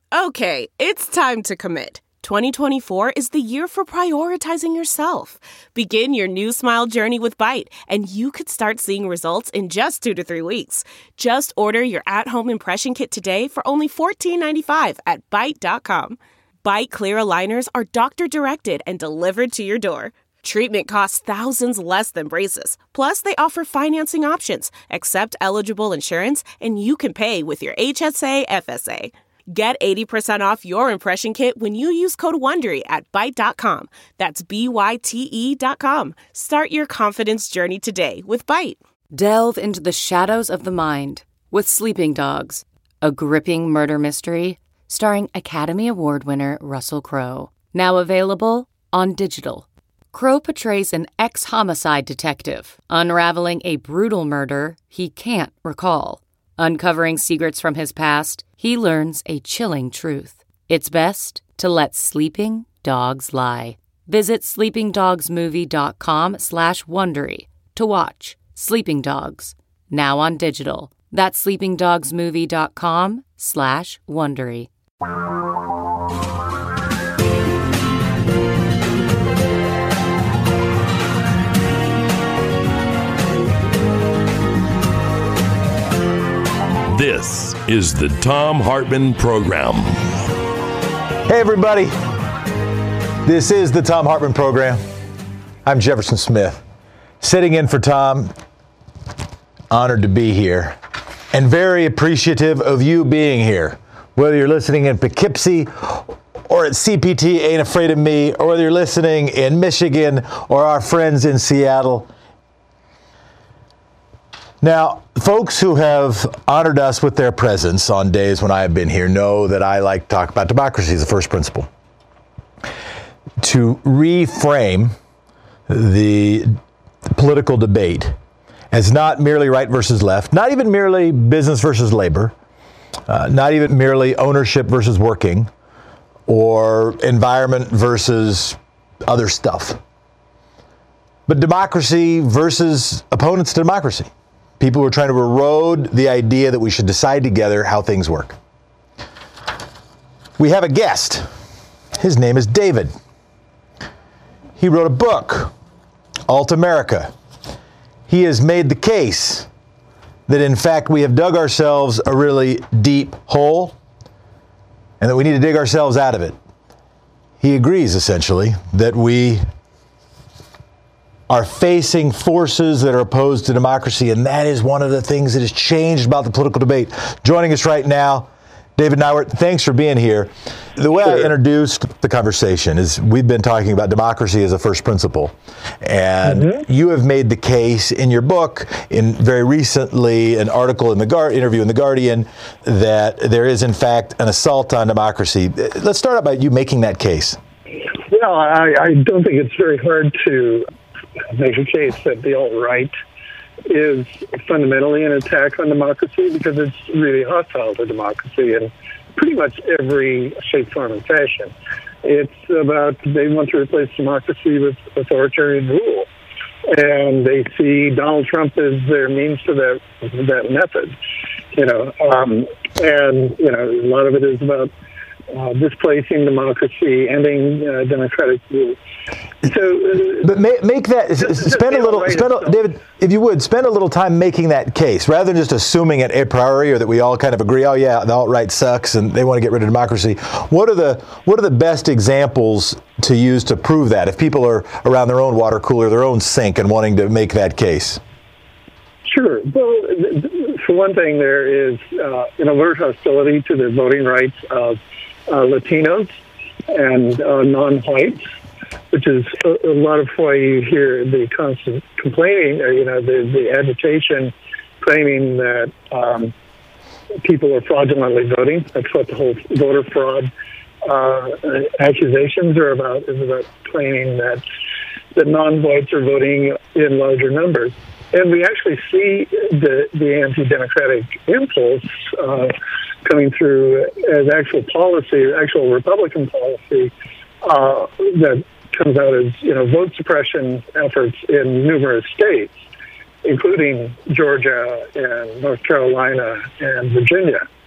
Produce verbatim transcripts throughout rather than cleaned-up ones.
Okay, it's time to commit. twenty twenty-four is the year for prioritizing yourself. Begin your new smile journey with Byte, and you could start seeing results in just two to three weeks. Just order your at-home impression kit today for only fourteen ninety-five at byte dot com. Byte clear aligners are doctor-directed and delivered to your door. Treatment costs thousands less than braces. Plus, they offer financing options, accept eligible insurance, and you can pay with your H S A F S A. Get eighty percent off your impression kit when you use code WONDERY at byte dot com. That's B Y T E dot com. Start your confidence journey today with Byte. Delve into the shadows of the mind with Sleeping Dogs, a gripping murder mystery starring Academy Award winner Russell Crowe. Now available on digital. Crowe portrays an ex-homicide detective unraveling a brutal murder he can't recall. Uncovering secrets from his past, he learns a chilling truth. It's best to let sleeping dogs lie. Visit sleepingdogsmovie.com slash Wondery to watch Sleeping Dogs, now on digital. That's sleepingdogsmovie.com slash Wondery. This is the Thom Hartmann Program. Hey, everybody. This is the Thom Hartmann Program. I'm Jefferson Smith, sitting in for Tom. Honored to be here and very appreciative of you being here. Whether you're listening in Poughkeepsie or at C P T Ain't Afraid of Me, or whether you're listening in Michigan or our friends in Seattle. Now, folks who have honored us with their presence on days when I have been here know that I like to talk about democracy as a first principle. To reframe the political debate as not merely right versus left, not even merely business versus labor, uh, not even merely ownership versus working, or environment versus other stuff, but democracy versus opponents to democracy. People who are trying to erode the idea that we should decide together how things work. We have a guest. His name is David. He wrote a book, Alt America. He has made the case that, in fact, we have dug ourselves a really deep hole and that we need to dig ourselves out of it. He agrees, essentially, that we are facing forces that are opposed to democracy, and that is one of the things that has changed about the political debate. Joining us right now, David Neiwert, thanks for being here. The way sure. I introduced the conversation is we've been talking about democracy as a first principle, and mm-hmm. you have made the case in your book, in very recently an article in the Guard, interview in The Guardian, that there is in fact an assault on democracy. Let's start out by you making that case. Well, I, I don't think it's very hard to make a case that the alt-right is fundamentally an attack on democracy because it's really hostile to democracy in pretty much every shape, form, and fashion. It's about they want to replace democracy with authoritarian rule, and they see Donald Trump as their means to that that method. You know, um, and you know, a lot of it is about uh, displacing democracy, ending uh, democratic rule. So, uh, but make, make that just, spend just a little, spend a, David, if you would spend a little time making that case rather than just assuming it a priori or that we all kind of agree. Oh yeah, the alt-right sucks and they want to get rid of democracy. What are the what are the best examples to use to prove that? If people are around their own water cooler, their own sink, and wanting to make that case. Sure. Well, for one thing, there is uh, an overt hostility to the voting rights of uh, Latinos and uh, non-whites, which is a, a lot of why you hear the constant complaining, or, you know, the, the agitation claiming that um, people are fraudulently voting. That's what the whole voter fraud uh, accusations are about, is about claiming that, that non-whites are voting in larger numbers. And we actually see the, the anti-democratic impulse uh, coming through as actual policy, actual Republican policy uh, that comes out as, you know, vote suppression efforts in numerous states, including Georgia and North Carolina and Virginia.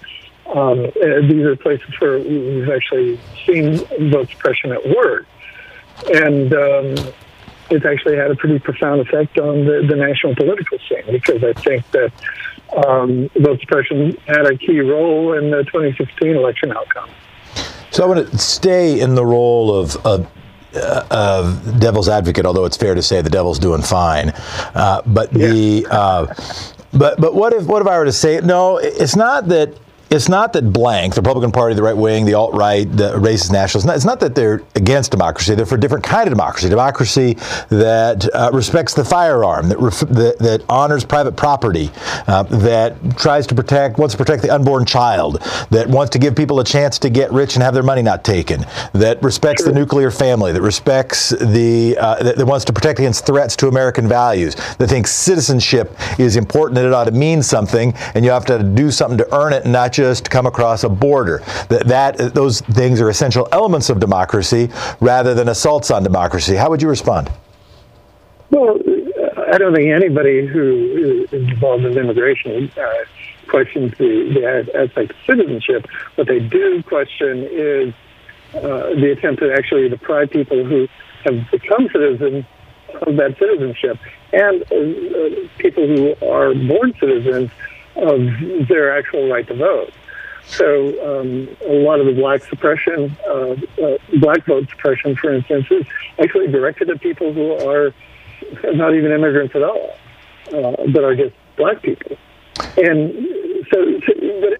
Um, these are places where we've actually seen vote suppression at work. And um, it's actually had a pretty profound effect on the, the national political scene, because I think that um, vote suppression had a key role in the twenty sixteen election outcome. So I want to stay in the role of, of, uh, of devil's advocate, although it's fair to say the devil's doing fine. Uh, but yeah. the uh, but but what if what if I were to say no? It's not that. It's not that blank, the Republican Party, the right wing, the alt-right, the racist nationalists, it's not that they're against democracy. They're for a different kind of democracy, democracy that uh, respects the firearm, that, ref- that, that honors private property, uh, that tries to protect, wants to protect the unborn child, that wants to give people a chance to get rich and have their money not taken, that respects sure. the nuclear family, that respects the, uh, that, that wants to protect against threats to American values, that thinks citizenship is important and it ought to mean something, and you have to do something to earn it and not just just come across a border. That, that those things are essential elements of democracy rather than assaults on democracy. How would you respond? Well, I don't think anybody who is involved in immigration uh, questions the, the aspect of citizenship. What they do question is uh, the attempt to actually deprive people who have become citizens of that citizenship, and uh, people who are born citizens of their actual right to vote. So um, a lot of the black suppression, uh, uh, black vote suppression, for instance, is actually directed at people who are not even immigrants at all, uh, but are just black people. And so, so but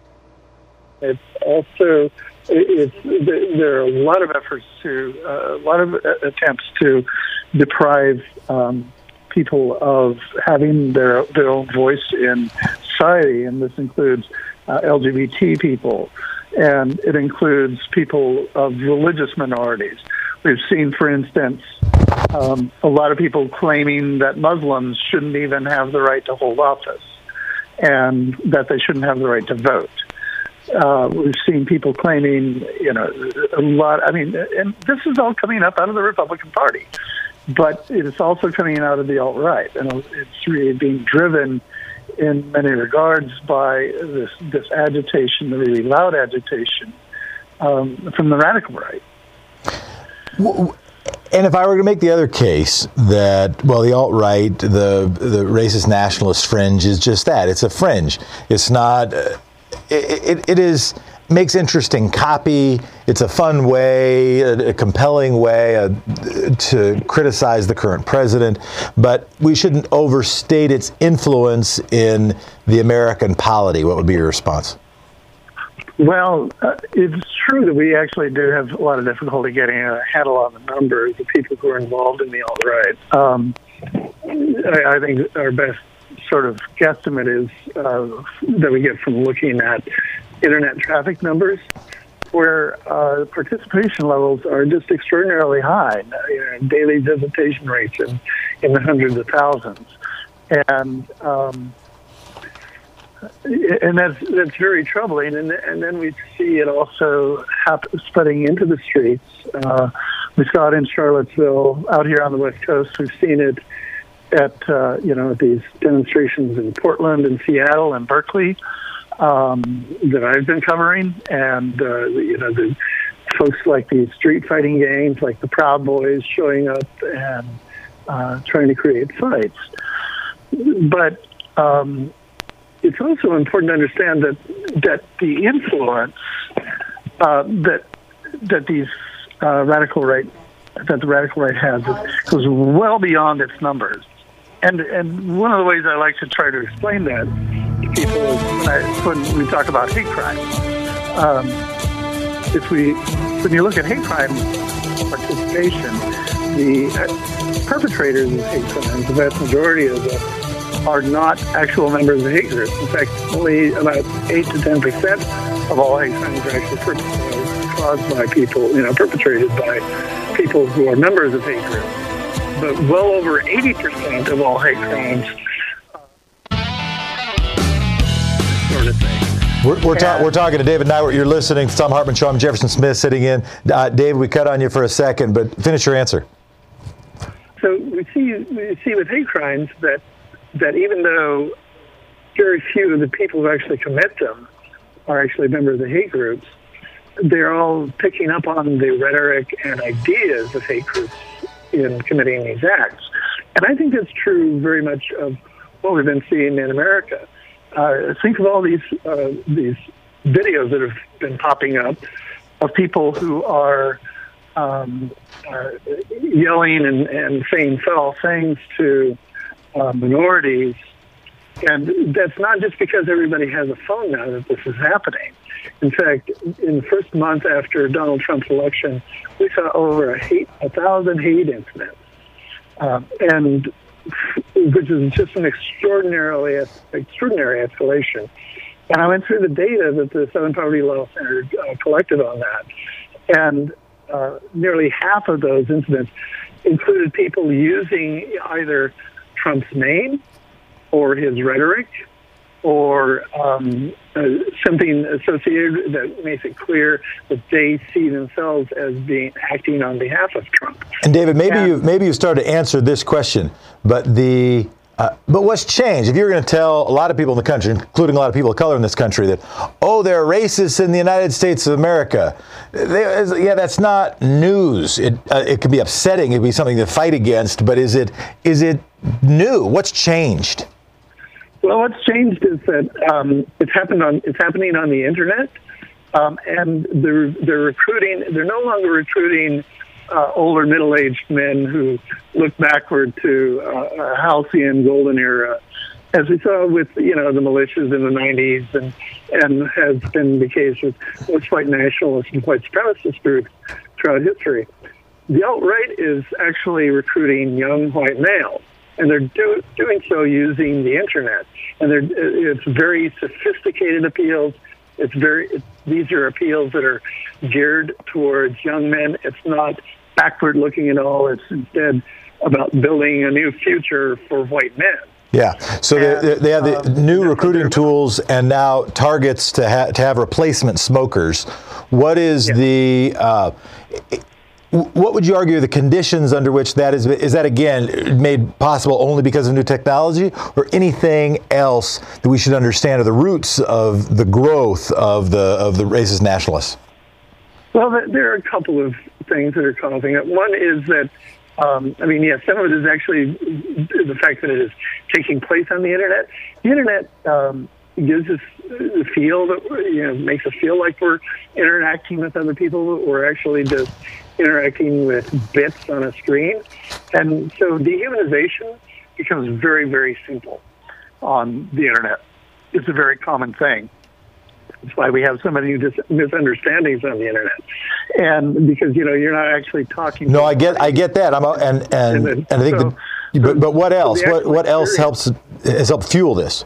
it's also, it's, there are a lot of efforts to, uh, a lot of attempts to deprive um, people of having their their own voice in society, and this includes uh, L G B T people, and it includes people of religious minorities. We've seen, for instance, um, a lot of people claiming that Muslims shouldn't even have the right to hold office, and that they shouldn't have the right to vote. Uh, we've seen people claiming, you know, a lot. I mean, and this is all coming up out of the Republican Party. But it's also coming out of the alt-right, and it's really being driven in many regards by this, this agitation, the really loud agitation um, from the radical right. And if I were to make the other case that, well, the alt-right, the the racist nationalist fringe is just that. It's a fringe. It's not, uh, it, it, it is... makes interesting copy. It's a fun way, a, a compelling way uh, to criticize the current president, but we shouldn't overstate its influence in the American polity. What would be your response? Well, uh, it's true that we actually do have a lot of difficulty getting a handle on the numbers of people who are involved in the alt-right. Um, I, I think our best sort of guesstimate is uh, that we get from looking at internet traffic numbers, where uh, participation levels are just extraordinarily high, you know, daily visitation rates in, in the hundreds of thousands. And um, and that's that's very troubling. And and then we see it also happen, spreading into the streets. Uh, we saw it in Charlottesville, out here on the West Coast. We've seen it at uh, you know these demonstrations in Portland and Seattle and Berkeley um, that I've been covering, and uh, you know the folks like these street fighting gangs, like the Proud Boys, showing up and uh, trying to create fights. But um, it's also important to understand that that the influence uh, that that these uh, radical right that the radical right has goes well beyond its numbers. And and one of the ways I like to try to explain that to people is when, I, when we talk about hate crime. Um, if we when you look at hate crime participation, the uh, perpetrators of hate crimes, the vast majority of them, are not actual members of hate groups. In fact, only about eight to ten percent of all hate crimes are actually perpetrated, caused by people, you know, perpetrated by people who are members of hate groups. But well over eighty percent of all hate crimes, uh, sort of thing. We're, we're, ta- we're talking to David Neiwert. You're listening to Thom Hartmann Show. I'm Jefferson Smith sitting in. Uh, Dave, we cut on you for a second, but finish your answer. So we see we see with hate crimes that that even though very few of the people who actually commit them are actually members of the hate groups, they're all picking up on the rhetoric and ideas of hate groups in committing these acts. And I think that's true very much of what we've been seeing in America. Uh, think of all these uh, these videos that have been popping up of people who are um, uh, yelling and, and saying foul things to uh, minorities. And that's not just because everybody has a phone now that this is happening. In fact, in the first month after Donald Trump's election, we saw over a, hate, a thousand hate incidents, uh, and which is just an extraordinarily extraordinary escalation. And I went through the data that the Southern Poverty Law Center uh, collected on that, and uh, nearly half of those incidents included people using either Trump's name or his rhetoric, or um, uh, something associated that makes it clear that they see themselves as being acting on behalf of Trump. And David, maybe and, you maybe you started to answer this question, but the uh, but what's changed? If you're going to tell a lot of people in the country, including a lot of people of color in this country, that oh, there are racists in the United States of America, they, yeah, that's not news. It uh, it could be upsetting. It'd be something to fight against. But is it is it new? What's changed? Well, what's changed is that um, it's happened on it's happening on the internet, um, and they're they're recruiting. They're no longer recruiting uh, older, middle-aged men who look backward to uh, a halcyon golden era, as we saw with you know the militias in the nineties, and and has been the case with most white nationalists and white supremacist groups throughout history. The alt-right is actually recruiting young white males. And they're do, doing so using the internet, and they're it's very sophisticated appeals. It's very it, these are appeals that are geared towards young men. It's not backward looking at all. It's instead about building a new future for white men. Yeah. So and, they, they have the um, new recruiting tools and now targets to ha- to have replacement smokers. What is yeah. the uh, What would you argue are the conditions under which that is, is that, again, made possible only because of new technology, or anything else that we should understand are the roots of the growth of the of the racist nationalists? Well, there are a couple of things that are causing it. One is that, um, I mean, yes, some of it is actually the fact that it is taking place on the Internet. The Internet um, gives us the feel that, you know, makes us feel like we're interacting with other people, but we're actually just interacting with bits on a screen. And so dehumanization becomes very, very simple on the Internet. It's a very common thing. That's why we have so many dis- misunderstandings on the Internet. And because, you know, you're not actually talking. No, I get I get that. I'm and and, and, then, and I think so, the, but, but what else? So what what else helps has helped fuel this?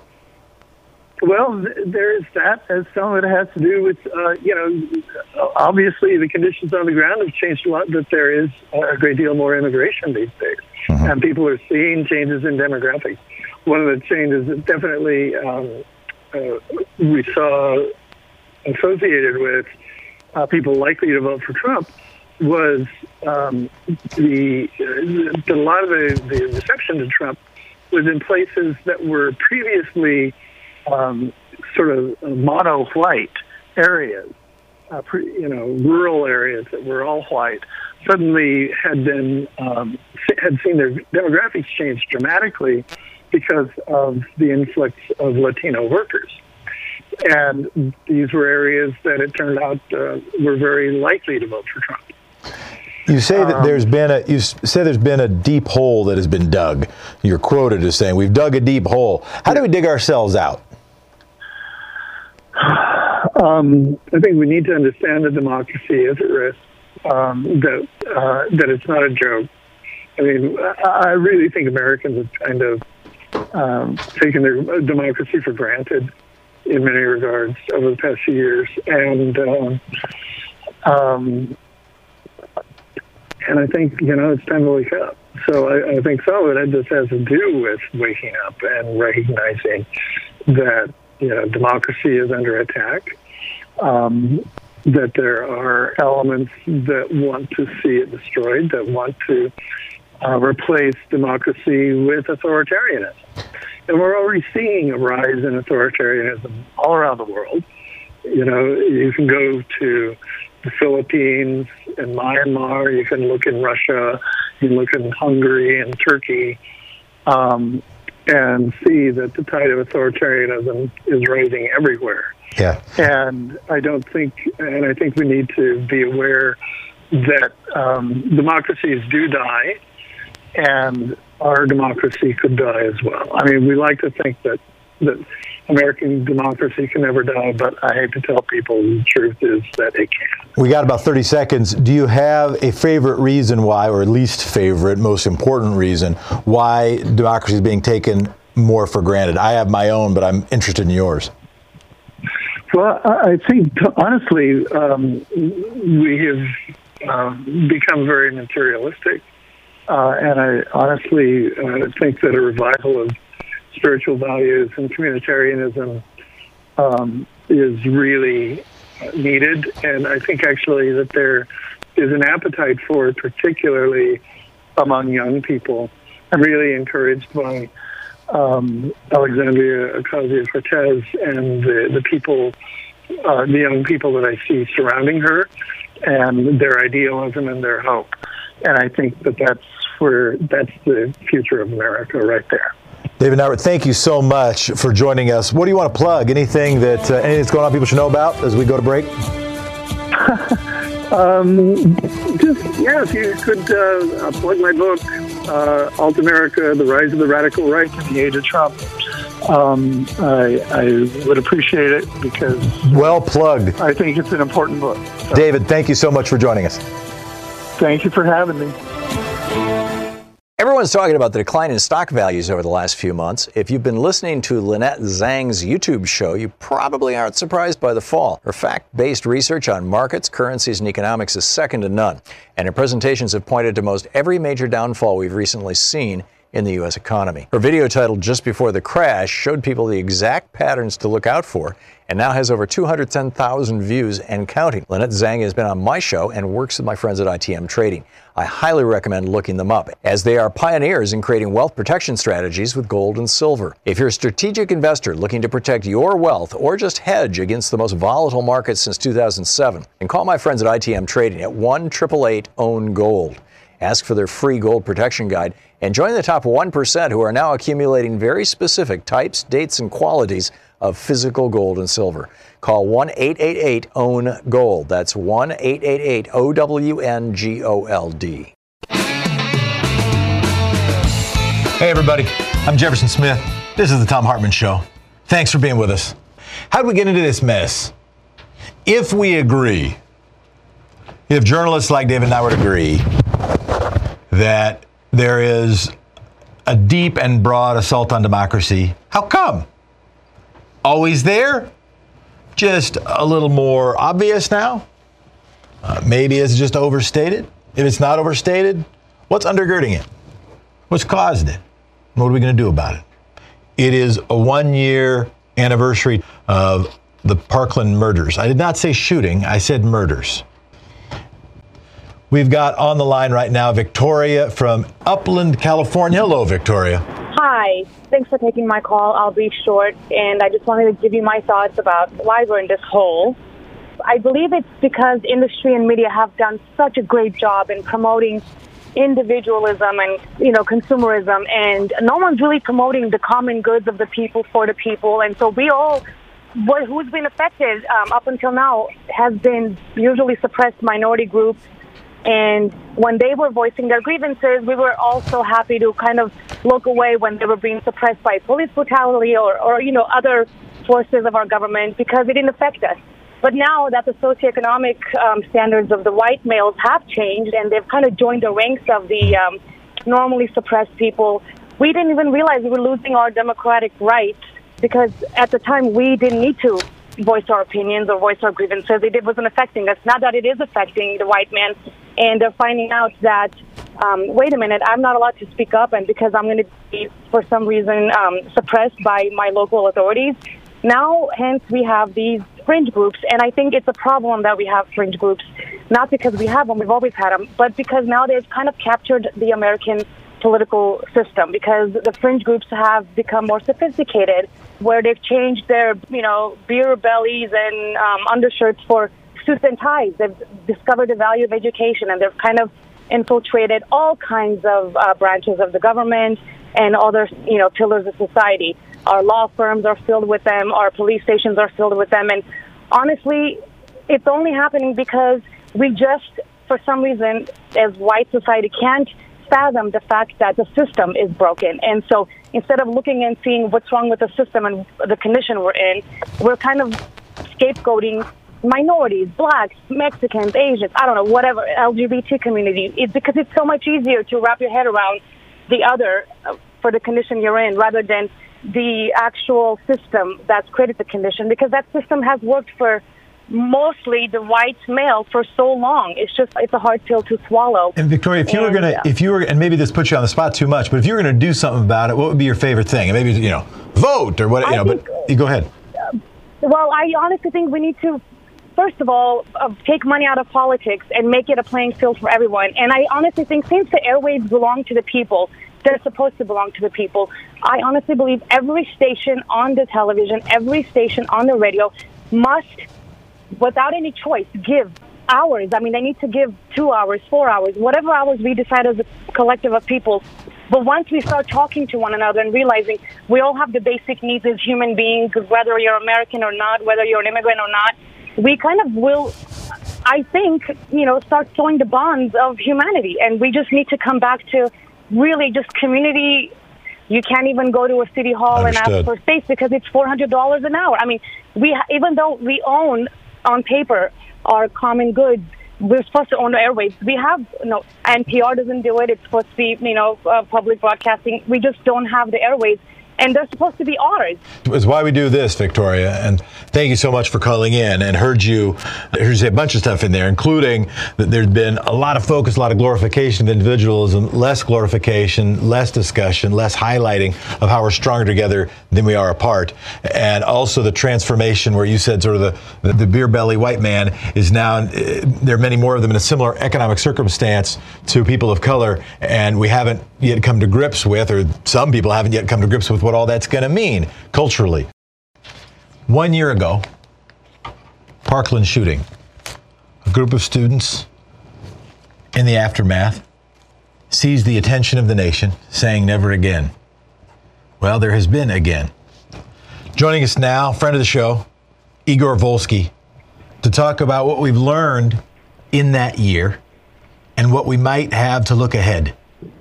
Well, there is that, as some of it has to do with, uh, you know, obviously the conditions on the ground have changed a lot, but there is a great deal more immigration these days. Mm-hmm. And people are seeing changes in demographics. One of the changes that definitely um, uh, we saw associated with uh, people likely to vote for Trump was um, the, the, a lot of the, the reception to Trump was in places that were previously Um, sort of mono-white areas, uh, pre, you know, rural areas that were all white, suddenly had been um, had seen their demographics change dramatically because of the influx of Latino workers, and these were areas that it turned out uh, were very likely to vote for Trump. You say that um, there's been a you say there's been a deep hole that has been dug. You're quoted as saying we've dug a deep hole. How do we dig ourselves out? Um, I think we need to understand that democracy is at risk, um, that uh, that it's not a joke. I mean, I, I really think Americans have kind of um, taken their democracy for granted in many regards over the past few years, and um, um, and I think, you know, it's time to wake up. So I, I think some of it just has to do with waking up and recognizing that, you know, democracy is under attack, um, that there are elements that want to see it destroyed, that want to uh, replace democracy with authoritarianism. And we're already seeing a rise in authoritarianism all around the world. you know, you can go to the Philippines and Myanmar. You can look in Russia. You can look in Hungary and Turkey, um, and see that the tide of authoritarianism is rising everywhere. Yeah. And I don't think, and I think we need to be aware that um, democracies do die, and our democracy could die as well. I mean, we like to think that that American democracy can never die, but I hate to tell people the truth is that it can. We got about thirty seconds. Do you have a favorite reason why, or least favorite, most important reason why democracy is being taken more for granted? I have my own, but I'm interested in yours. Well, I think, honestly, um, we have uh, become very materialistic. Uh, and I honestly uh, think that a revival of spiritual values and communitarianism um, is really needed. And I think actually that there is an appetite for it, particularly among young people. I'm really encouraged by um, Alexandria Ocasio-Cortez and the, the people, uh, the young people that I see surrounding her, and their idealism and their hope. And I think that that's where that's the future of America right there. David Nywert, thank you so much for joining us. What do you want to plug? Anything that uh, anything that's going on people should know about as we go to break? um, just yeah, if you could uh, plug my book, uh, Alt America: The Rise of the Radical Right in the Age of Trump. Um, I, I would appreciate it because well plugged. I think it's an important book. So. David, thank you so much for joining us. Thank you for having me. Everyone's talking about the decline in stock values over the last few months. If you've been listening to Lynette Zhang's YouTube show, you probably aren't surprised by the fall. Her fact-based research on markets, currencies, and economics is second to none. And her presentations have pointed to most every major downfall we've recently seen in the U S economy. Her video titled Just Before the Crash showed people the exact patterns to look out for, and now has over two hundred ten thousand views and counting. Lynette Zhang has been on my show and works with my friends at I T M Trading. I highly recommend looking them up, as they are pioneers in creating wealth protection strategies with gold and silver. If you're a strategic investor looking to protect your wealth or just hedge against the most volatile markets since two thousand seven, then call my friends at I T M Trading at one eight eight eight own gold. Ask for their free gold protection guide and join the top one percent who are now accumulating very specific types, dates, and qualities of physical gold and silver. Call one eight eight eight own gold. That's one eight eight eight O W N G O L D. Hey everybody, I'm Jefferson Smith. This is the Thom Hartmann Show. Thanks for being with us. How did we get into this mess? If we agree, if journalists like David Nywert agree that there is a deep and broad assault on democracy, how come? Always there? Just a little more obvious now? Uh, maybe it's just overstated? If it's not overstated, what's undergirding it? What's caused it? What are we going to do about it? It is a one-year anniversary of the Parkland murders. I did not say shooting, I said murders. We've got on the line right now Victoria from Upland, California. Hello, Victoria. Hi. Thanks for taking my call. I'll be short, and I just wanted to give you my thoughts about why we're in this hole. I believe it's because industry and media have done such a great job in promoting individualism and, you know, consumerism, and no one's really promoting the common goods of the people for the people. And so we all, what, who's been affected um, up until now has been usually suppressed minority groups. And when they were voicing their grievances, we were also happy to kind of look away when they were being suppressed by police brutality or, or you know, other forces of our government because it didn't affect us. But now that the socioeconomic um, standards of the white males have changed and they've kind of joined the ranks of the um, normally suppressed people, we didn't even realize we were losing our democratic rights because at the time we didn't need to voice our opinions or voice our grievances. It wasn't affecting us. Now that it is affecting the white man, and they're finding out that, um, wait a minute, I'm not allowed to speak up, and because I'm going to be, for some reason, um, suppressed by my local authorities. Now, hence, we have these fringe groups, and I think it's a problem that we have fringe groups, not because we have them, we've always had them, but because now they've kind of captured the American political system, because the fringe groups have become more sophisticated where they've changed their, you know, beer bellies and um, undershirts for suits and ties. They've discovered the value of education, and they've kind of infiltrated all kinds of uh, branches of the government and other, you know, pillars of society. Our law firms are filled with them. Our police stations are filled with them. And honestly, it's only happening because we just, for some reason, as white society, can't fathom the fact that the system is broken. And so instead of looking and seeing what's wrong with the system and the condition we're in, we're kind of scapegoating minorities, blacks, Mexicans, Asians, I don't know, whatever, L G B T community. It's because it's so much easier to wrap your head around the other uh, for the condition you're in rather than the actual system that's created the condition, because that system has worked for mostly the white male for so long. It's just, it's a hard pill to swallow. And Victoria, if you and, were going to, if you were, and maybe this puts you on the spot too much, but if you were going to do something about it, what would be your favorite thing? And maybe, you know, vote or what, you I know, think, but you go ahead. Uh, well, I honestly think we need to, first of all, uh, take money out of politics and make it a playing field for everyone. And I honestly think since the airwaves belong to the people, they're supposed to belong to the people. I honestly believe every station on the television, every station on the radio must, without any choice, give hours. I mean, they need to give two hours, four hours, whatever hours we decide as a collective of people. But once we start talking to one another and realizing we all have the basic needs as human beings, whether you're American or not, whether you're an immigrant or not, we kind of will, I think, you know, start sewing the bonds of humanity. And we just need to come back to really just community. You can't even go to a city hall Understood. and ask for space because it's four hundred dollars an hour. I mean, we ha- even though we own, on paper, our common goods, we're supposed to own the airwaves. We have, you know, N P R doesn't do it. It's supposed to be, you know, uh, public broadcasting. We just don't have the airwaves. And they're supposed to be ours. It's why we do this, Victoria. And thank you so much for calling in. And heard you, heard you say a bunch of stuff in there, including that there's been a lot of focus, a lot of glorification of individualism, less glorification, less discussion, less highlighting of how we're stronger together than we are apart. And also the transformation where you said sort of the, the, the beer belly white man is now, there are many more of them in a similar economic circumstance to people of color. And we haven't yet come to grips with, or some people haven't yet come to grips with what all that's going to mean culturally. One year ago, Parkland shooting. A group of students in the aftermath seized the attention of the nation, saying never again. Well, there has been again. Joining us now, friend of the show, Igor Volsky, to talk about what we've learned in that year and what we might have to look ahead.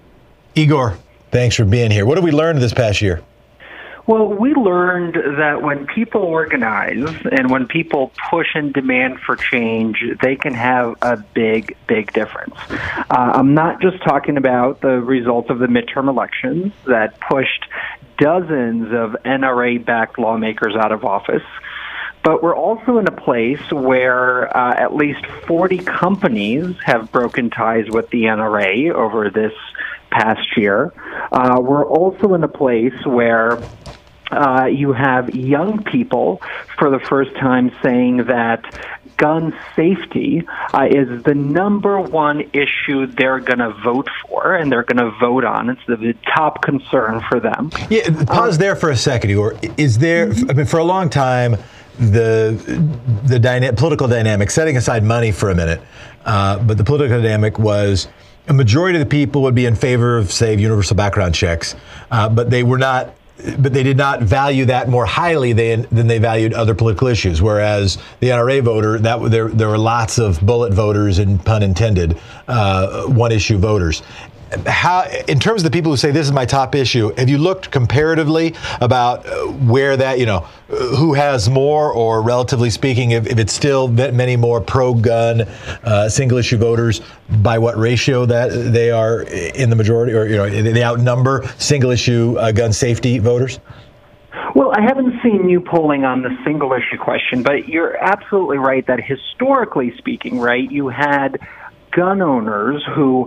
Igor, thanks for being here. What have we learned this past year? Well, we learned that when people organize and when people push and demand for change, they can have a big, big difference. Uh, I'm not just talking about the results of the midterm elections that pushed dozens of N R A-backed lawmakers out of office, but we're also in a place where uh, at least forty companies have broken ties with the N R A over this past year. Uh, we're also in a place where uh, you have young people for the first time saying that gun safety uh, is the number one issue they're going to vote for and they're going to vote on. It's the, the top concern for them. Yeah, pause um, there for a second, Igor. Is there, I mean, for a long time, the the dyna- political dynamic, setting aside money for a minute, uh, but the political dynamic was a majority of the people would be in favor of, say, universal background checks, uh, but they were not, but they did not value that more highly than, than they valued other political issues. Whereas the N R A voter, that there there were lots of bullet voters, and pun intended, uh, one-issue voters. How, in terms of the people who say this is my top issue, have you looked comparatively about where that, you know, who has more, or relatively speaking, if, if it's still many more pro-gun, uh, single-issue voters, by what ratio that they are in the majority, or, you know, they outnumber single-issue uh, gun safety voters? Well, I haven't seen new polling on the single-issue question, but you're absolutely right that historically speaking, right, you had gun owners who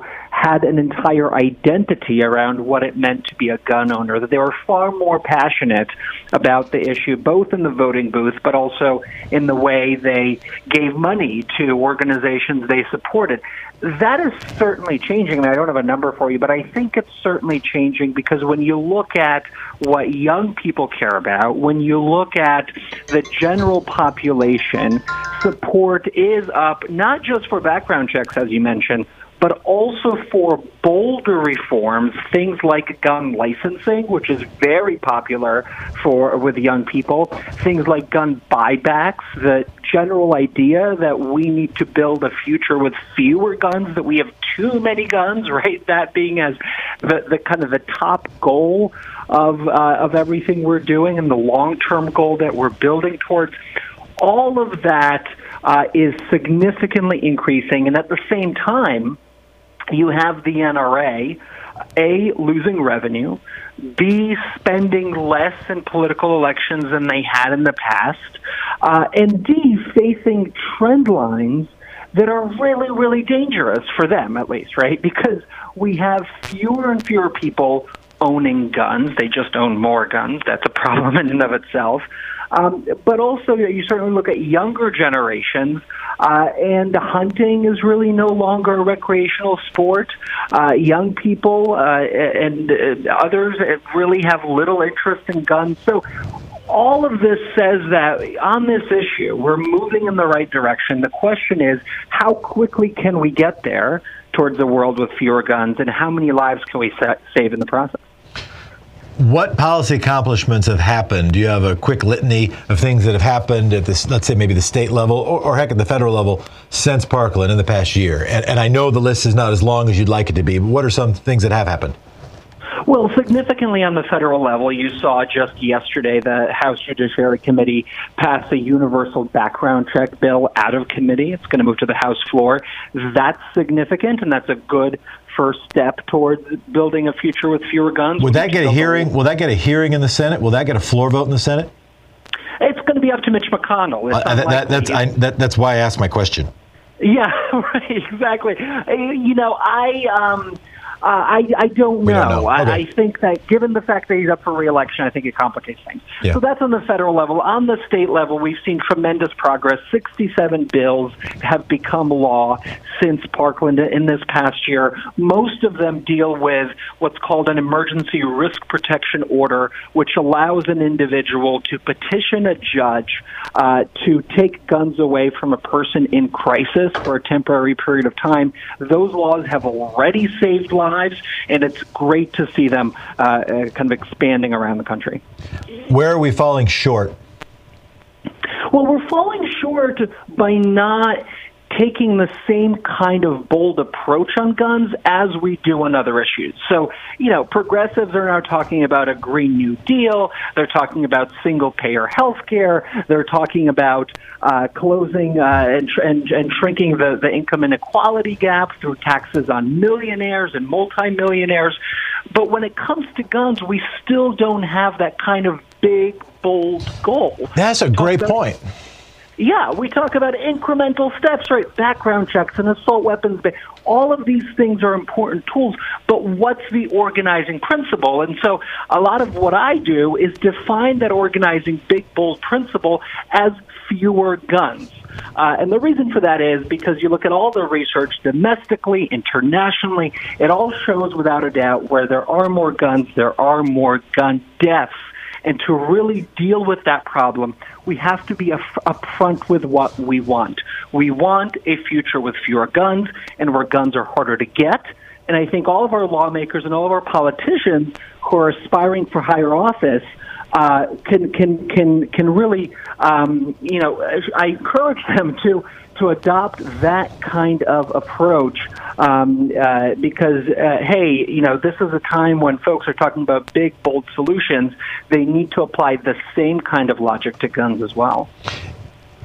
had an entire identity around what it meant to be a gun owner, that they were far more passionate about the issue, both in the voting booth, but also in the way they gave money to organizations they supported. That is certainly changing. I mean, I don't have a number for you, but I think it's certainly changing because when you look at what young people care about, when you look at the general population, support is up, not just for background checks, as you mentioned, but also for bolder reforms, things like gun licensing, which is very popular for with young people, things like gun buybacks, the general idea that we need to build a future with fewer guns, that we have too many guns, right? That being as the, the kind of the top goal of uh, of everything we're doing and the long-term goal that we're building towards. All of that uh, is significantly increasing, and at the same time, you have the N R A, A, losing revenue, B, spending less in political elections than they had in the past, uh, and D, facing trend lines that are really, really dangerous for them, at least, right? Because we have fewer and fewer people owning guns. They just own more guns. That's a problem in and of itself. Um, but also, you certainly look at younger generations, uh, and hunting is really no longer a recreational sport. Uh, young people uh, and uh, others really have little interest in guns. So all of this says that on this issue, we're moving in the right direction. The question is, how quickly can we get there towards a world with fewer guns, and how many lives can we sa- save in the process? What policy accomplishments have happened? Do you have a quick litany of things that have happened at this, let's say maybe the state level or, or heck at the federal level since Parkland in the past year? And, and I know the list is not as long as you'd like it to be, but what are some things that have happened? Well, significantly on the federal level, you saw just yesterday the House Judiciary Committee pass a universal background check bill out of committee. It's going to move to the House floor. That's significant, and that's a good first step towards building a future with fewer guns. Would that get a hearing? Will that get a hearing in the Senate? Will that get a floor vote in the Senate? It's going to be up to Mitch McConnell. Uh, that, that, that's, I, that, that's why I asked my question. Yeah, right, exactly. You know, I... Um, Uh, I, I don't know. Don't know. Okay. I, I think that given the fact that he's up for re-election, I think it complicates things. Yeah. So that's on the federal level. On the state level, we've seen tremendous progress. sixty-seven bills have become law since Parkland in this past year. Most of them deal with what's called an emergency risk protection order, which allows an individual to petition a judge uh, to take guns away from a person in crisis for a temporary period of time. Those laws have already saved lives. And it's great to see them uh, uh, kind of expanding around the country. Where are we falling short? Well, we're falling short by not taking the same kind of bold approach on guns as we do on other issues. So, you know, progressives are now talking about a Green New Deal. They're talking about single-payer health care. They're talking about uh, closing uh, and, and, and shrinking the, the income inequality gap through taxes on millionaires and multimillionaires. But when it comes to guns, we still don't have that kind of big, bold goal. That's a great point. Yeah, we talk about incremental steps, right? Background checks and assault weapons. All of these things are important tools, but what's the organizing principle? And so a lot of what I do is define that organizing big, bold principle as fewer guns. Uh, and the reason for that is because you look at all the research domestically, internationally, it all shows without a doubt where there are more guns, there are more gun deaths. And to really deal with that problem, we have to be up upfront with what we want. We want a future with fewer guns and where guns are harder to get. And I think all of our lawmakers and all of our politicians who are aspiring for higher office uh, can can can can really, um, you know, I encourage them to to adopt that kind of approach um, uh, because, uh, hey, you know, this is a time when folks are talking about big, bold solutions. They need to apply the same kind of logic to guns as well.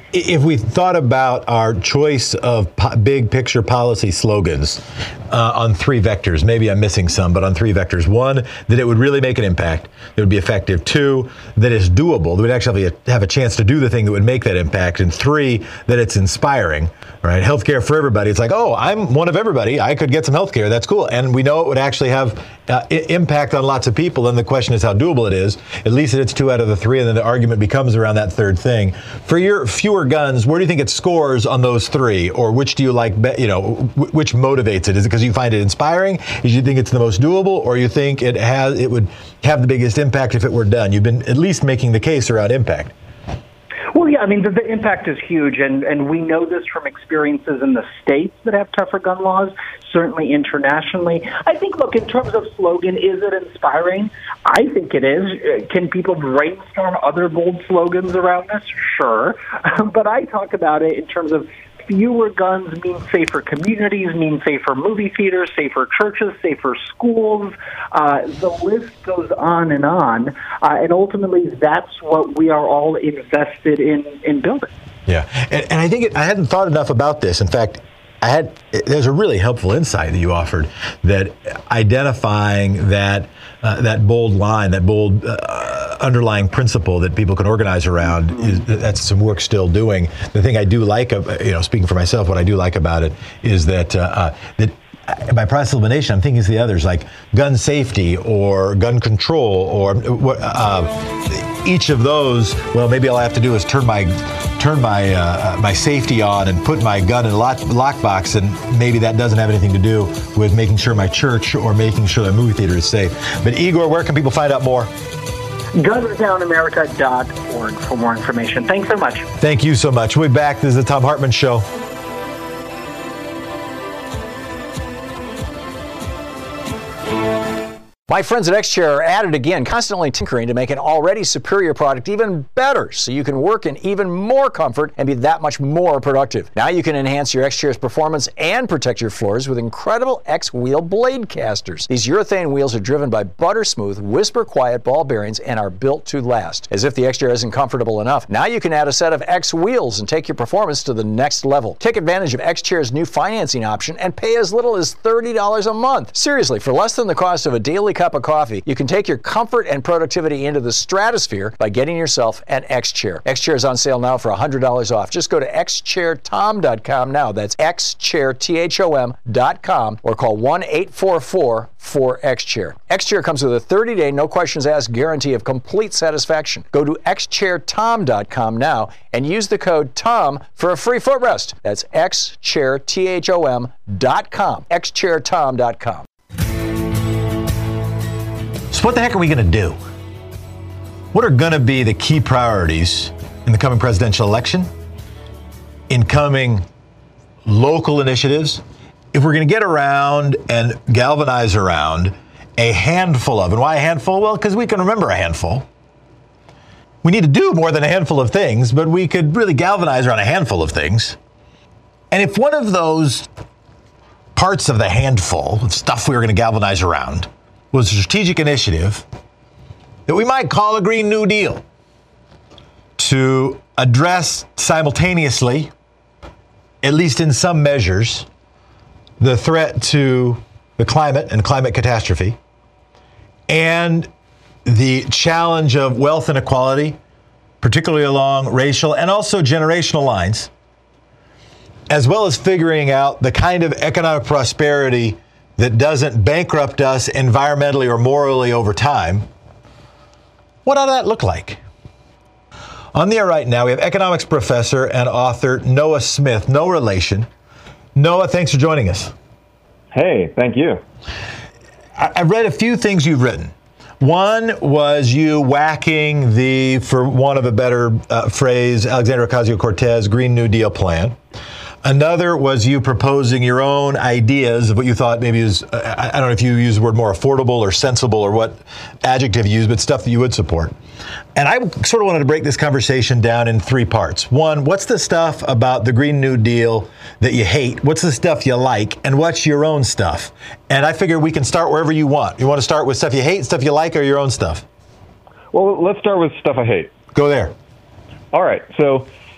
if we thought about our choice of po- big picture policy slogans uh, on three vectors, maybe I'm missing some, but on three vectors. One, that it would really make an impact, that would be effective. Two, that it's doable, that would actually have a chance to do the thing that would make that impact. And three, that it's inspiring, right? Healthcare for everybody. It's like, oh, I'm one of everybody. I could get some healthcare. That's cool. And we know it would actually have uh, I- impact on lots of people. And the question is how doable it is. At least it's two out of the three. And then the argument becomes around that third thing. For your fewer guns, where do you think it scores on those three? Or which do you like, be- you know, w- which motivates it? Is it because you find it inspiring? Do you think it's the most doable? Or you think it has, it would have the biggest impact if it were done? You've been at least making the case around impact. Well, yeah, I mean, the, the impact is huge, and, and we know this from experiences in the states that have tougher gun laws, certainly internationally. I think, look, in terms of slogan, is it inspiring? I think it is. Can people brainstorm other bold slogans around this? Sure. But I talk about it in terms of fewer guns mean safer communities, mean safer movie theaters, safer churches, safer schools. Uh, the list goes on and on. Uh, and ultimately, that's what we are all invested in, in building. Yeah. And, and I think it, I hadn't thought enough about this. In fact, I had, there's a really helpful insight that you offered, that identifying that uh, that bold line, that bold uh, underlying principle that people can organize around, is, that's some work still doing. The thing I do like, you know, speaking for myself, what I do like about it is that uh, uh, that by process of elimination, I'm thinking it's the others, like gun safety or gun control, or uh, each of those. Well, maybe all I have to do is turn my turn my uh, my safety on and put my gun in a lock lockbox, and maybe that doesn't have anything to do with making sure my church or making sure the movie theater is safe. But Igor, where can people find out more? guns down america dot org for more information. Thanks so much. Thank you so much. We'll be back. This is the Thom Hartmann Show. My friends at X-Chair are at it again, constantly tinkering to make an already superior product even better, so you can work in even more comfort and be that much more productive. Now you can enhance your X-Chair's performance and protect your floors with incredible X-Wheel blade casters. These urethane wheels are driven by butter-smooth, whisper-quiet ball bearings and are built to last. As if the X-Chair isn't comfortable enough, now you can add a set of X-Wheels and take your performance to the next level. Take advantage of X-Chair's new financing option and pay as little as thirty dollars a month. Seriously, for less than the cost of a daily cup of coffee, you can take your comfort and productivity into the stratosphere by getting yourself an X-Chair. X-Chair is on sale now for one hundred dollars off. Just go to x chair tom dot com now. That's x chair tom dot com, or call one eight four four four X chair. X-Chair comes with a thirty day, no questions asked guarantee of complete satisfaction. Go to x chair tom dot com now and use the code TOM for a free footrest. That's x chair tom dot com. x chair tom dot com. So what the heck are we going to do? What are going to be the key priorities in the coming presidential election, in coming local initiatives, if we're going to get around and galvanize around a handful of, and why a handful? Well, because we can remember a handful. We need to do more than a handful of things, but we could really galvanize around a handful of things. And if one of those parts of the handful of stuff we were going to galvanize around was a strategic initiative that we might call a Green New Deal, to address simultaneously, at least in some measures, the threat to the climate and climate catastrophe, and the challenge of wealth inequality, particularly along racial and also generational lines, as well as figuring out the kind of economic prosperity that doesn't bankrupt us environmentally or morally over time. What ought that look like? On the air right now, we have economics professor and author Noah Smith, no relation. Noah, thanks for joining us. Hey, thank you. I, I read a few things you've written. One was you whacking the, for want of a better uh, phrase, Alexandria Ocasio-Cortez Green New Deal plan. Another was you proposing your own ideas of what you thought maybe is, I don't know if you use the word more affordable or sensible or what adjective you use, but stuff that you would support. And I sort of wanted to break this conversation down in three parts. One, what's the stuff about the Green New Deal that you hate? What's the stuff you like? And what's your own stuff? And I figure we can start wherever you want. You want to start with stuff you hate, stuff you like, or your own stuff? Well, let's start with stuff I hate. Go there. All right. So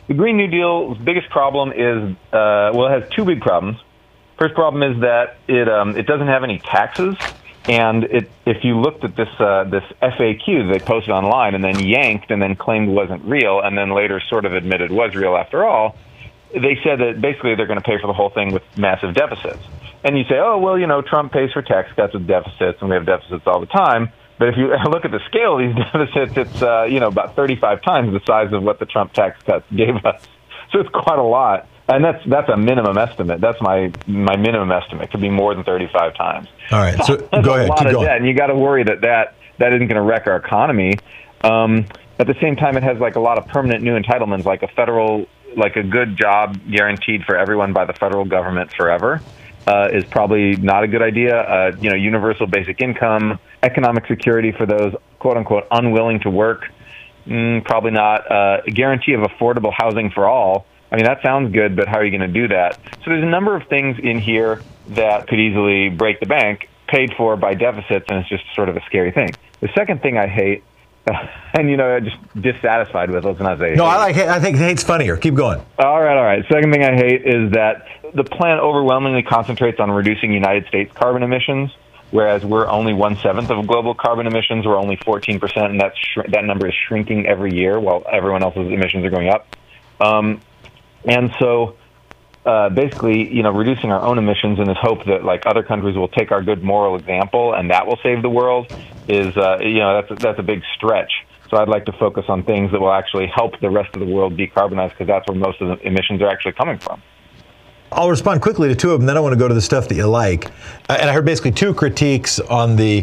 the Green New Deal's biggest problem is, uh, well, it has two big problems. First problem is that it um, it doesn't have any taxes, and it, if you looked at this uh, this F A Q that they posted online and then yanked and then claimed wasn't real and then later sort of admitted was real after all, they said that basically they're going to pay for the whole thing with massive deficits. And you say, oh, well, you know, Trump pays for tax cuts with deficits, and we have deficits all the time. But if you look at the scale of these deficits, it's, uh, you know, about thirty-five times the size of what the Trump tax cuts gave us. So it's quite a lot. And that's that's a minimum estimate. That's my my minimum estimate. It could be more than thirty-five times. All right, so that's go a ahead, lot keep of going. debt, and you got to worry that, that that isn't going to wreck our economy. Um, at the same time, it has like a lot of permanent new entitlements, like a federal, like a good job guaranteed for everyone by the federal government forever. Uh, is probably not a good idea. Uh, you know, universal basic income, economic security for those quote unquote unwilling to work, mm, probably not. Uh, a guarantee of affordable housing for all. I mean, that sounds good, but how are you going to do that? So there's a number of things in here that could easily break the bank, paid for by deficits, and it's just sort of a scary thing. The second thing I hate, uh, and you know, just dissatisfied with, let's not say. No, hate. I like. I think hate's funnier. Keep going. All right, all right. Second thing I hate is that the plan overwhelmingly concentrates on reducing United States carbon emissions, whereas we're only one-seventh of global carbon emissions. We're only fourteen percent, and that's sh- that number is shrinking every year while everyone else's emissions are going up. Um, and so uh, basically, you know, reducing our own emissions in this hope that, like, other countries will take our good moral example and that will save the world is, uh, you know, that's a, that's a big stretch. So I'd like to focus on things that will actually help the rest of the world decarbonize, because that's where most of the emissions are actually coming from. I'll respond quickly to two of them, then I want to go to the stuff that you like. Uh, and I heard basically two critiques on the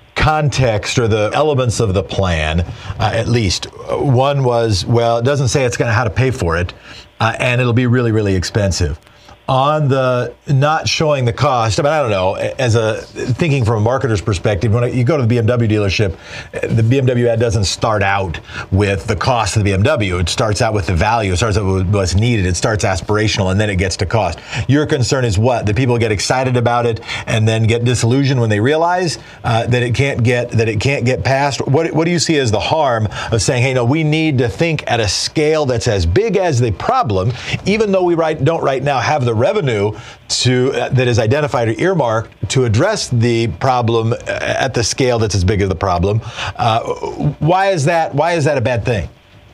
context or the elements of the plan, uh, at least. One was, well, it doesn't say it's going to how to pay for it, uh, and it'll be really, really expensive. On the not showing the cost, I mean, I don't know, as a thinking from a marketer's perspective, when you go to the B M W dealership, the B M W ad doesn't start out with the cost of the B M W. It starts out with the value. It starts out with what's needed. It starts aspirational, and then it gets to cost. Your concern is what? That people get excited about it and then get disillusioned when they realize uh, that it can't get that it can't get passed. What What do you see as the harm of saying, hey, no, we need to think at a scale that's as big as the problem, even though we right, don't right now have the revenue to uh, that is identified or earmarked to address the problem at the scale that's as big as the problem. Uh, why is that? Why is that a bad thing?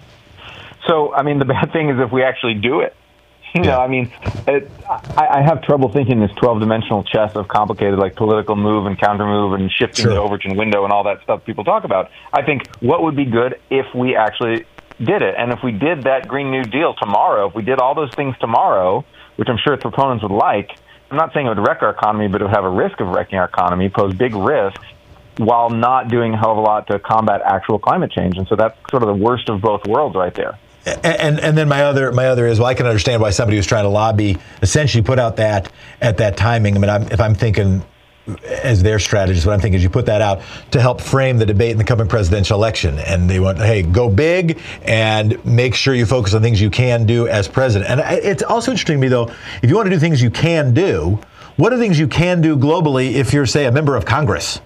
So, I mean, the bad thing is if we actually do it. You know, Yeah. I mean, it, I, I have trouble thinking this twelve-dimensional chess of complicated, like, political move and counter move and shifting Sure. the Overton window and all that stuff people talk about. I think what would be good if we actually did it, and if we did that Green New Deal tomorrow, if we did all those things tomorrow, which I'm sure its proponents would like. I'm not saying it would wreck our economy, but it would have a risk of wrecking our economy, pose big risks, while not doing a hell of a lot to combat actual climate change. And so that's sort of the worst of both worlds right there. And and then my other my other is, well, I can understand why somebody who's trying to lobby essentially put out that at that timing. I mean, I'm, if I'm thinking as their strategist, what I'm thinking is you put that out to help frame the debate in the coming presidential election. And they want, hey, go big and make sure you focus on things you can do as president. And it's also interesting to me, though, if you want to do things you can do, what are things you can do globally if you're, say, a member of Congress?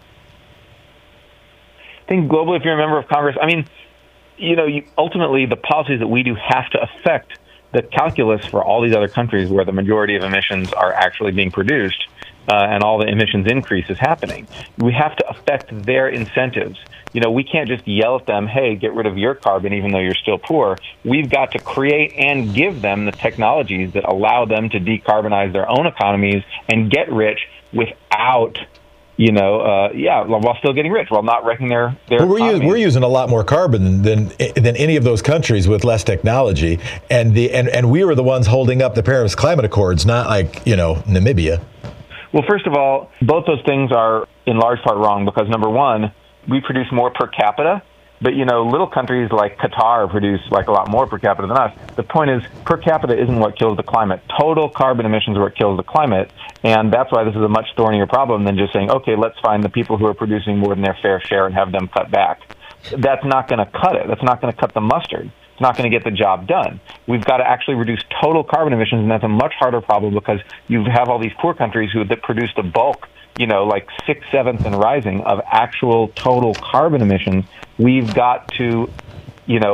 I think globally, if you're a member of Congress, I mean, you know, you, ultimately the policies that we do have to affect the calculus for all these other countries where the majority of emissions are actually being produced. Uh, and all the emissions increase is happening. We have to affect their incentives. You know, we can't just yell at them, hey, get rid of your carbon even though you're still poor. We've got to create and give them the technologies that allow them to decarbonize their own economies and get rich without, you know, uh, yeah, while still getting rich, while not wrecking their, their well, we're, economies. u- we're using a lot more carbon than than any of those countries with less technology. And, the, and, and we were the ones holding up the Paris Climate Accords, not like, you know, Namibia. Well, first of all, both those things are in large part wrong because, number one, we produce more per capita, but, you know, little countries like Qatar produce like a lot more per capita than us. The point is, per capita isn't what kills the climate. Total carbon emissions are what kills the climate, and that's why this is a much thornier problem than just saying, okay, let's find the people who are producing more than their fair share and have them cut back. That's not going to cut it. That's not going to cut the mustard. It's not going to get the job done. We've got to actually reduce total carbon emissions, and that's a much harder problem because you have all these poor countries who that produce the bulk, you know, like six sevenths and rising of actual total carbon emissions. We've got to, you know,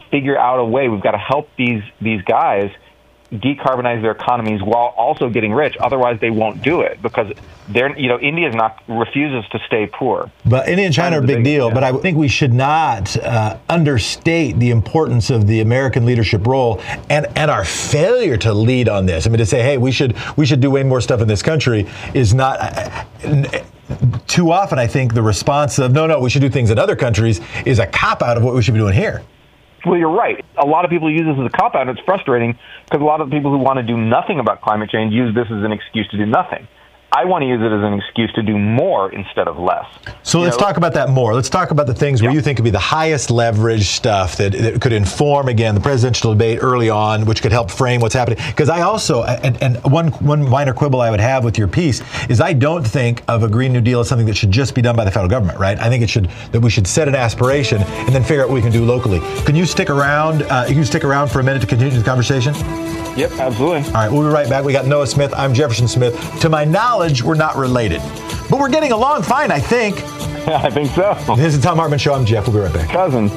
figure out a way. We've got to help these these guys decarbonize their economies while also getting rich. Otherwise, they won't do it because they're, you know, India's not refuses to stay poor. But India and China are a big deal. Yeah. But I think we should not uh, understate the importance of the American leadership role and, and our failure to lead on this. I mean, to say, hey, we should we should do way more stuff in this country is not. Uh, too often, I think the response of no, no, we should do things in other countries is a cop out of what we should be doing here. Well, you're right. A lot of people use this as a cop-out, and it's frustrating because a lot of the people who want to do nothing about climate change use this as an excuse to do nothing. I want to use it as an excuse to do more instead of less. So you let's know? talk about that more. Let's talk about the things yeah. where you think could be the highest leverage stuff that, that could inform, again, the presidential debate early on, which could help frame what's happening. Because I also, and, and one one minor quibble I would have with your piece is I don't think of a Green New Deal as something that should just be done by the federal government, right? I think it should that we should set an aspiration and then figure out what we can do locally. Can you stick around? Uh, can you stick around for a minute to continue the conversation? Yep, absolutely. All right, we'll be right back. We got Noah Smith. I'm Jefferson Smith. To my knowledge, we're not related. But we're getting along fine, I think. Yeah, I think so. This is the Thom Hartmann Show. I'm Jeff. We'll be right back. Cousins.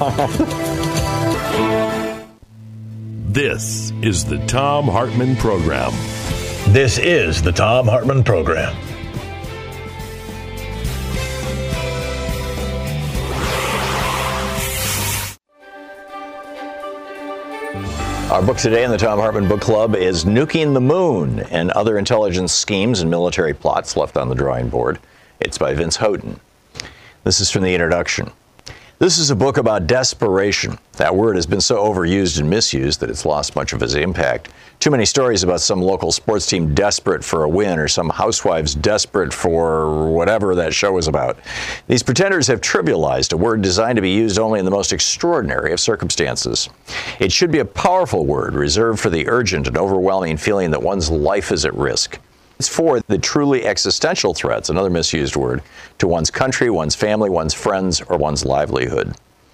This is the Thom Hartmann Program. This is the Thom Hartmann Program. Our book today in the Thom Hartmann Book Club is Nuking the Moon and Other Intelligence Schemes and Military Plots Left on the Drawing Board. It's by Vince Houghton. This is from the introduction. This is a book about desperation. That word has been so overused and misused that it's lost much of its impact. Too many stories about some local sports team desperate for a win or some housewives desperate for whatever that show was about. These pretenders have trivialized a word designed to be used only in the most extraordinary of circumstances. It should be a powerful word reserved for the urgent and overwhelming feeling that one's life is at risk. It's for the truly existential threats, another misused word, to one's country, one's family, one's friends, or one's livelihood.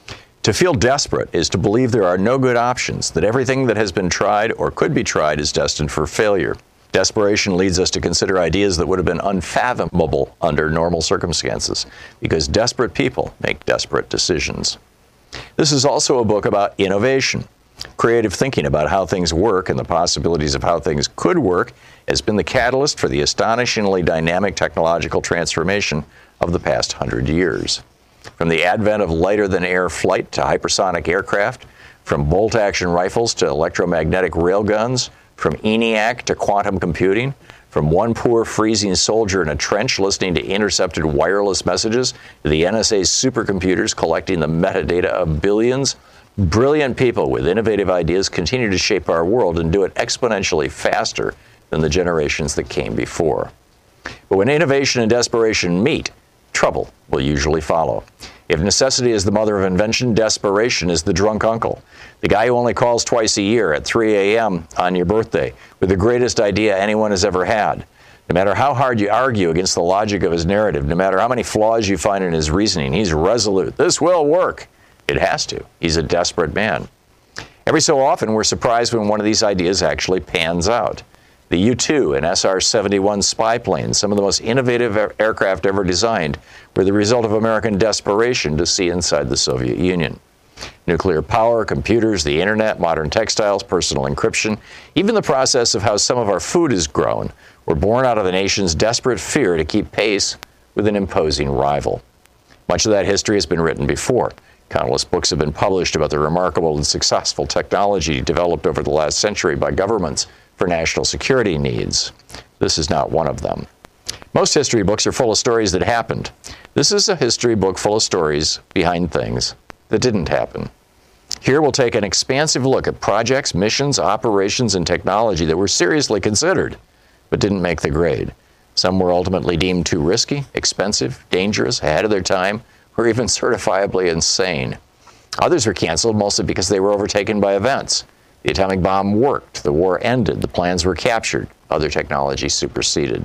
To feel desperate is to believe there are no good options, that everything that has been tried or could be tried is destined for failure. Desperation leads us to consider ideas that would have been unfathomable under normal circumstances, because desperate people make desperate decisions. This is also a book about innovation. Creative thinking about how things work and the possibilities of how things could work has been the catalyst for the astonishingly dynamic technological transformation of the past hundred years. From the advent of lighter-than-air flight to hypersonic aircraft, from bolt-action rifles to electromagnetic railguns, from ENIAC to quantum computing, from one poor freezing soldier in a trench listening to intercepted wireless messages to the N S A's supercomputers collecting the metadata of billions, brilliant people with innovative ideas continue to shape our world and do it exponentially faster than the generations that came before. But when innovation and desperation meet, trouble will usually follow. If necessity is the mother of invention, desperation is the drunk uncle. The guy who only calls twice a year at three a.m. on your birthday with the greatest idea anyone has ever had. No matter how hard you argue against the logic of his narrative, no matter how many flaws you find in his reasoning, he's resolute. This will work. It has to. He's a desperate man. Every so often, we're surprised when one of these ideas actually pans out. The U two and S R seventy-one spy planes, some of the most innovative aircraft ever designed, were the result of American desperation to see inside the Soviet Union. Nuclear power, computers, the internet, modern textiles, personal encryption, even the process of how some of our food is grown, were born out of the nation's desperate fear to keep pace with an imposing rival. Much of that history has been written before. Countless books have been published about the remarkable and successful technology developed over the last century by governments for national security needs. This is not one of them. Most history books are full of stories that happened. This is a history book full of stories behind things that didn't happen. Here we'll take an expansive look at projects, missions, operations, and technology that were seriously considered, but didn't make the grade. Some were ultimately deemed too risky, expensive, dangerous, ahead of their time, or even certifiably insane. Others were canceled mostly because they were overtaken by events. The atomic bomb worked, the war ended, the plans were captured, other technology superseded.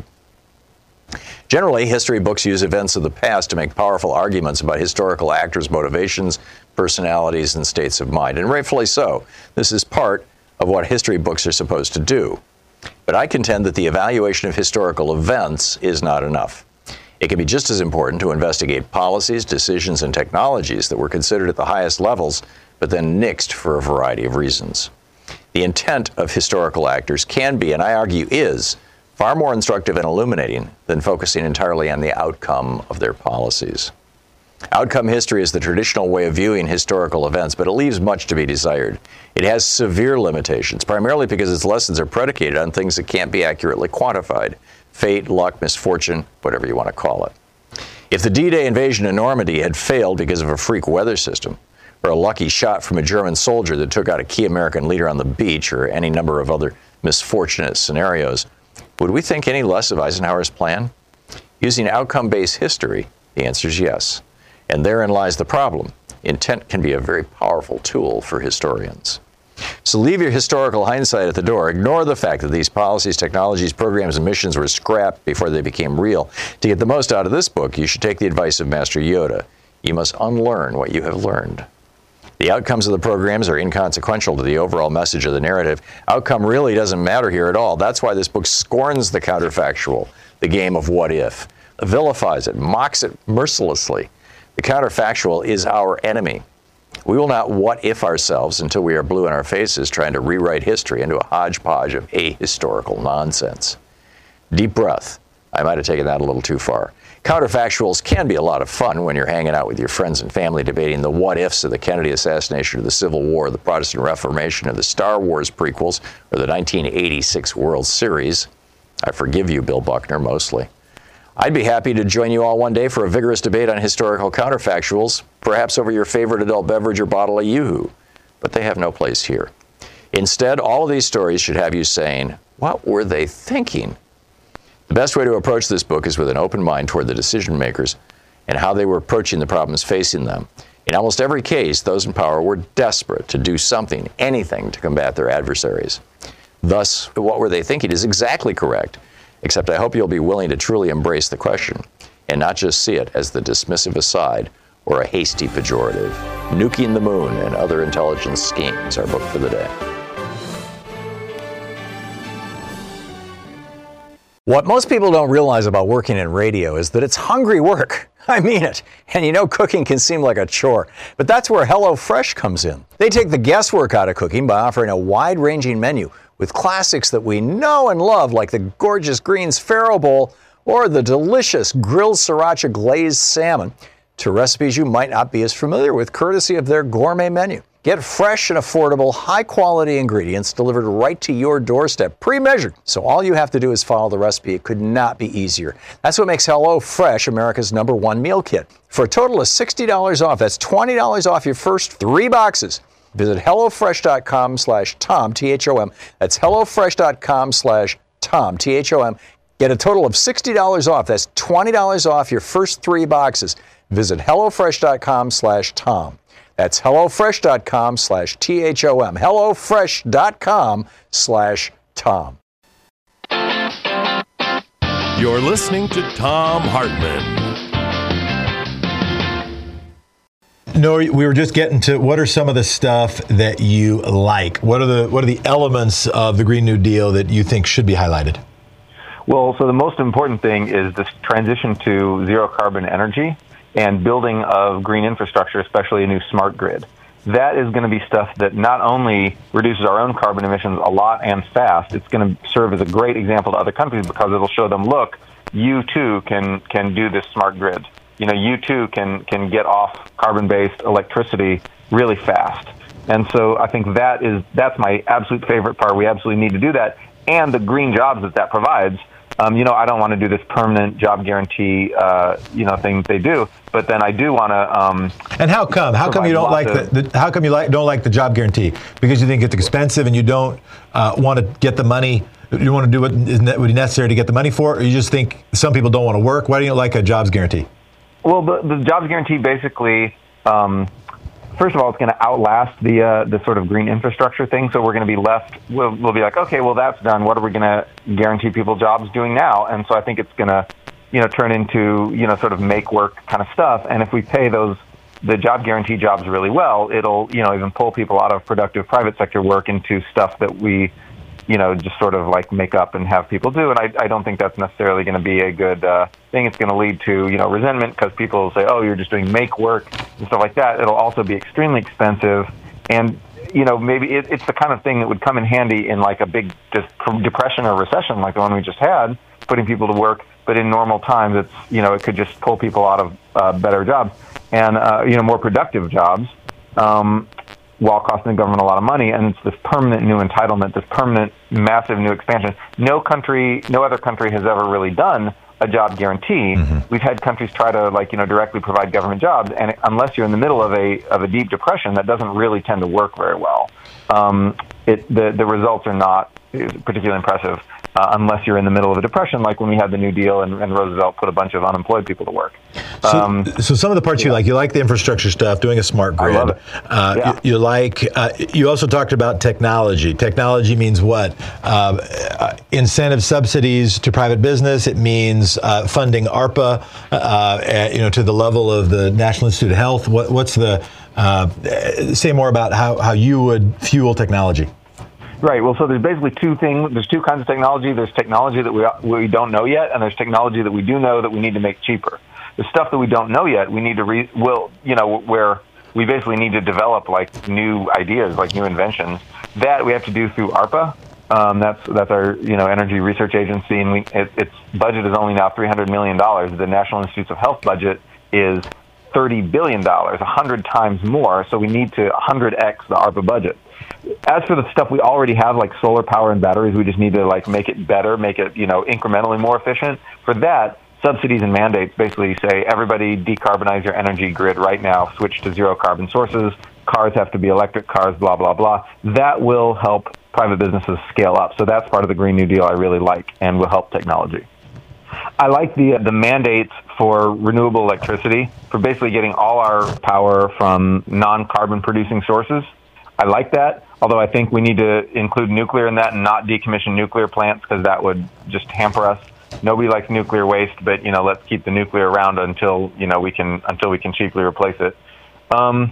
Generally, history books use events of the past to make powerful arguments about historical actors' motivations, personalities, and states of mind, and rightfully so. This is part of what history books are supposed to do. But I contend that the evaluation of historical events is not enough. It can be just as important to investigate policies, decisions, and technologies that were considered at the highest levels but then nixed for a variety of reasons. The intent of historical actors can be, and I argue is, far more instructive and illuminating than focusing entirely on the outcome of their policies. Outcome history is the traditional way of viewing historical events, but it leaves much to be desired. It has severe limitations, primarily because its lessons are predicated on things that can't be accurately quantified. Fate, luck, misfortune, whatever you want to call it. If the D-Day invasion of Normandy had failed because of a freak weather system, or a lucky shot from a German soldier that took out a key American leader on the beach, or any number of other misfortunate scenarios, would we think any less of Eisenhower's plan? Using outcome-based history, the answer is yes. And therein lies the problem. Intent can be a very powerful tool for historians. So leave your historical hindsight at the door. Ignore the fact that these policies, technologies, programs, and missions were scrapped before they became real. To get the most out of this book, you should take the advice of Master Yoda. You must unlearn what you have learned. The outcomes of the programs are inconsequential to the overall message of the narrative. Outcome really doesn't matter here at all. That's why this book scorns the counterfactual, the game of what if, vilifies it, mocks it mercilessly. The counterfactual is our enemy. We will not what if ourselves until we are blue in our faces trying to rewrite history into a hodgepodge of ahistorical nonsense. Deep breath. I might have taken that a little too far. Counterfactuals can be a lot of fun when you're hanging out with your friends and family debating the what-ifs of the Kennedy assassination or the Civil War, the Protestant Reformation, or the Star Wars prequels, or the nineteen eighty-six World Series. I forgive you, Bill Buckner, mostly. I'd be happy to join you all one day for a vigorous debate on historical counterfactuals, perhaps over your favorite adult beverage or bottle of Yoo-Hoo, but they have no place here. Instead, all of these stories should have you saying, what were they thinking? The best way to approach this book is with an open mind toward the decision makers and how they were approaching the problems facing them. In almost every case, those in power were desperate to do something, anything, to combat their adversaries. Thus, what were they thinking is exactly correct. Except I hope you'll be willing to truly embrace the question and not just see it as the dismissive aside or a hasty pejorative. Nuking the Moon and Other Intelligence Schemes, our book for the day. What most people don't realize about working in radio is that it's hungry work. I mean it. And you know, cooking can seem like a chore, but that's where HelloFresh comes in. They take the guesswork out of cooking by offering a wide-ranging menu with classics that we know and love, like the gorgeous greens Faro Bowl or the delicious grilled sriracha glazed salmon, to recipes you might not be as familiar with, courtesy of their gourmet menu. Get fresh and affordable, high-quality ingredients delivered right to your doorstep, pre-measured. So all you have to do is follow the recipe. It could not be easier. That's what makes HelloFresh America's number one meal kit. For a total of sixty dollars off, that's twenty dollars off your first three boxes. Visit HelloFresh.com slash Tom, T H O M. That's HelloFresh.com slash Tom, T H O M. Get a total of sixty dollars off. That's twenty dollars off your first three boxes. Visit HelloFresh.com slash Tom. That's HelloFresh.com slash T H O M. HelloFresh.com slash Tom. You're listening to Thom Hartmann. No, we were just getting to what are some of the stuff that you like? What are the what are the elements of the Green New Deal that you think should be highlighted? Well, so the most important thing is this transition to zero carbon energy and building of green infrastructure, especially a new smart grid. That is going to be stuff that not only reduces our own carbon emissions a lot and fast, it's going to serve as a great example to other countries because it'll show them, look, you too can can do this smart grid. You know, you too can can get off carbon-based electricity really fast. And so I think that is that's my absolute favorite part. We absolutely need to do that. And the green jobs that that provides. Um, you know, I don't want to do this permanent job guarantee, uh, you know, thing they do. But then I do want to. Um, and how come? How come you don't like of, the, the? How come you like don't like the job guarantee? Because you think it's expensive and you don't uh, want to get the money. You want to do what is necessary to get the money for it, or you just think some people don't want to work? Why do you like a jobs guarantee? Well, the, the jobs guarantee basically, um, first of all, it's going to outlast the uh, the sort of green infrastructure thing. So we're going to be left, we'll, we'll be like, okay, well, that's done. What are we going to guarantee people jobs doing now? And so I think it's going to, you know, turn into, you know, sort of make work kind of stuff. And if we pay those, the job guarantee jobs really well, it'll, you know, even pull people out of productive private sector work into stuff that we, you know, just sort of like make up and have people do. And I, I don't think that's necessarily going to be a good uh, thing. It's going to lead to, you know, resentment because people will say, oh, you're just doing make work and stuff like that. It'll also be extremely expensive. And, you know, maybe it, it's the kind of thing that would come in handy in like a big dis- depression or recession like the one we just had, putting people to work. But in normal times, it's, you know, it could just pull people out of uh, better jobs and, uh, you know, more productive jobs um, while costing the government a lot of money. And it's this permanent new entitlement, this permanent massive new expansion. No country, no other country has ever really done a job guarantee. Mm-hmm. We've had countries try to, like, you know, directly provide government jobs, and unless you're in the middle of a of a deep depression, that doesn't really tend to work very well. Um, it the the results are not particularly impressive uh, unless you're in the middle of a depression, like when we had the New Deal and, and Roosevelt put a bunch of unemployed people to work. Um, so, so some of the parts yeah. you like, you like the infrastructure stuff, doing a smart grid. I love it. Uh, yeah. you, you like. Uh, you also talked about technology. Technology means what? Uh, uh, incentive subsidies to private business. It means uh, funding ARPA, uh, at, you know, to the level of the National Institute of Health. What, what's the uh, say more about how, how you would fuel technology? Right. Well, so there's basically two things. There's two kinds of technology. There's technology that we we don't know yet, and there's technology that we do know that we need to make cheaper. The stuff that we don't know yet, we need to re, will you know where we basically need to develop like new ideas, like new inventions. That we have to do through ARPA. Um, that's that's our you know energy research agency, and we, it, its budget is only now three hundred million dollars. The National Institutes of Health budget is thirty billion dollars, one hundred times more. So we need to one hundred x the ARPA budget. As for the stuff we already have, like solar power and batteries, we just need to like make it better, make it you know incrementally more efficient. For that, subsidies and mandates basically say everybody decarbonize your energy grid right now, switch to zero carbon sources. Cars have to be electric cars, blah blah blah. That will help private businesses scale up. So that's part of the Green New Deal I really like, and will help technology. I like the the mandates for renewable electricity, for basically getting all our power from non-carbon producing sources. I like that, although I think we need to include nuclear in that and not decommission nuclear plants, because that would just hamper us. Nobody likes nuclear waste, but you know, let's keep the nuclear around until you know we can until we can cheaply replace it. Um,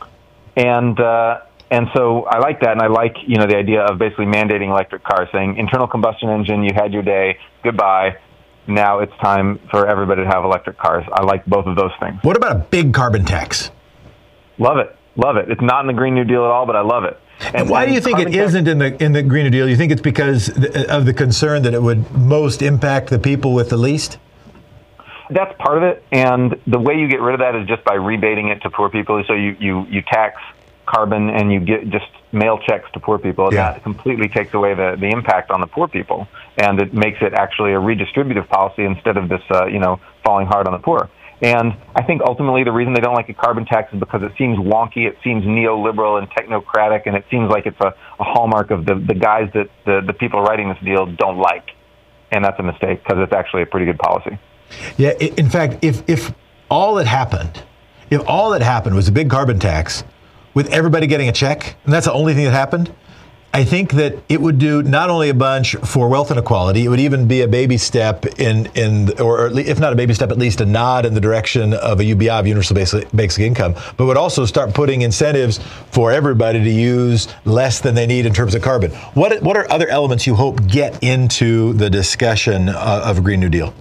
and uh, and so I like that, and I like you know the idea of basically mandating electric cars, saying internal combustion engine, you had your day, goodbye. Now it's time for everybody to have electric cars. I like both of those things. What about a big carbon tax? Love it. Love it. It's not in the Green New Deal at all, but I love it. And, and why do you think it isn't in the in the Green New Deal? You think it's because of the concern that it would most impact the people with the least? That's part of it. And the way you get rid of that is just by rebating it to poor people. So you, you, you tax carbon and you get just mail checks to poor people. And yeah. that completely takes away the, the impact on the poor people. And it makes it actually a redistributive policy instead of this, uh, you know, falling hard on the poor. And I think ultimately the reason they don't like a carbon tax is because it seems wonky, it seems neoliberal and technocratic, and it seems like it's a, a hallmark of the, the guys that the, the people writing this deal don't like. And that's a mistake, because it's actually a pretty good policy. Yeah, in fact, if, if all that happened, if all that happened was a big carbon tax with everybody getting a check, and that's the only thing that happened, I think that it would do not only a bunch for wealth inequality, it would even be a baby step in, in or if not a baby step, at least a nod in the direction of a U B I, of universal basic, basic income, but would also start putting incentives for everybody to use less than they need in terms of carbon. What what are other elements you hope get into the discussion uh, of a Green New Deal?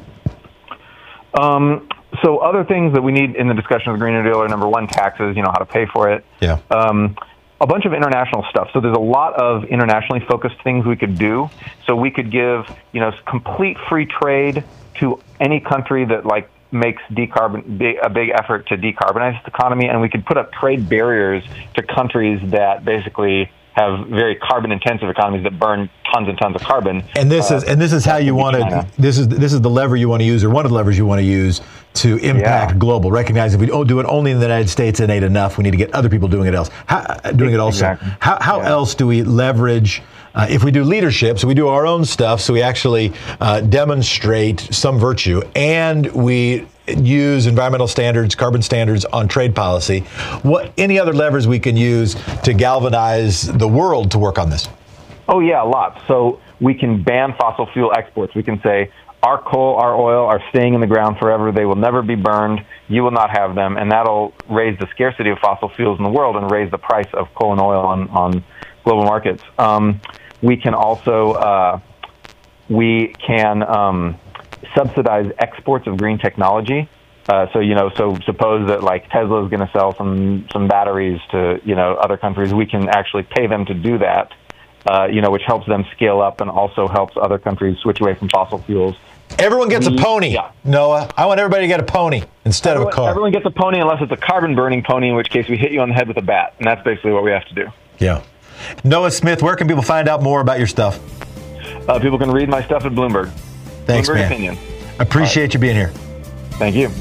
Um, so other things that we need in the discussion of the Green New Deal are, number one, taxes, you know, how to pay for it. Yeah. Um, a bunch of international stuff. So there's a lot of internationally focused things we could do. So we could give, you know, complete free trade to any country that like makes decarbon big, a big effort to decarbonize the economy, and we could put up trade barriers to countries that basically have very carbon-intensive economies that burn tons and tons of carbon. And this uh, is and this is how you want to. This is this is the lever you want to use, or one of the levers you want to use to impact yeah. global. Recognize if we do it only in the United States, it ain't enough. We need to get other people doing it else. How, doing it also. Exactly. How how yeah. else do we leverage? Uh, if we do leadership, so we do our own stuff, so we actually uh, demonstrate some virtue, and we use environmental standards, carbon standards on trade policy. What any other levers we can use to galvanize the world to work on this? Oh yeah, a lot. So we can ban fossil fuel exports. We can say our coal, our oil are staying in the ground forever. They will never be burned. You will not have them, and that'll raise the scarcity of fossil fuels in the world and raise the price of coal and oil on, on global markets. Um, we can also uh, we can um, subsidize exports of green technology. Uh, so, you know, so suppose that like Tesla is going to sell some, some batteries to, you know, other countries. We can actually pay them to do that, uh, you know, which helps them scale up and also helps other countries switch away from fossil fuels. Everyone gets we, a pony, yeah. Noah. I want everybody to get a pony instead everyone, of a car. Everyone gets a pony unless it's a carbon-burning pony, in which case we hit you on the head with a bat. And that's basically what we have to do. Yeah. Noah Smith, where can people find out more about your stuff? Uh, people can read my stuff at Bloomberg. Thanks, Bloomberg man. Opinion. Appreciate right. you being here. Thank you.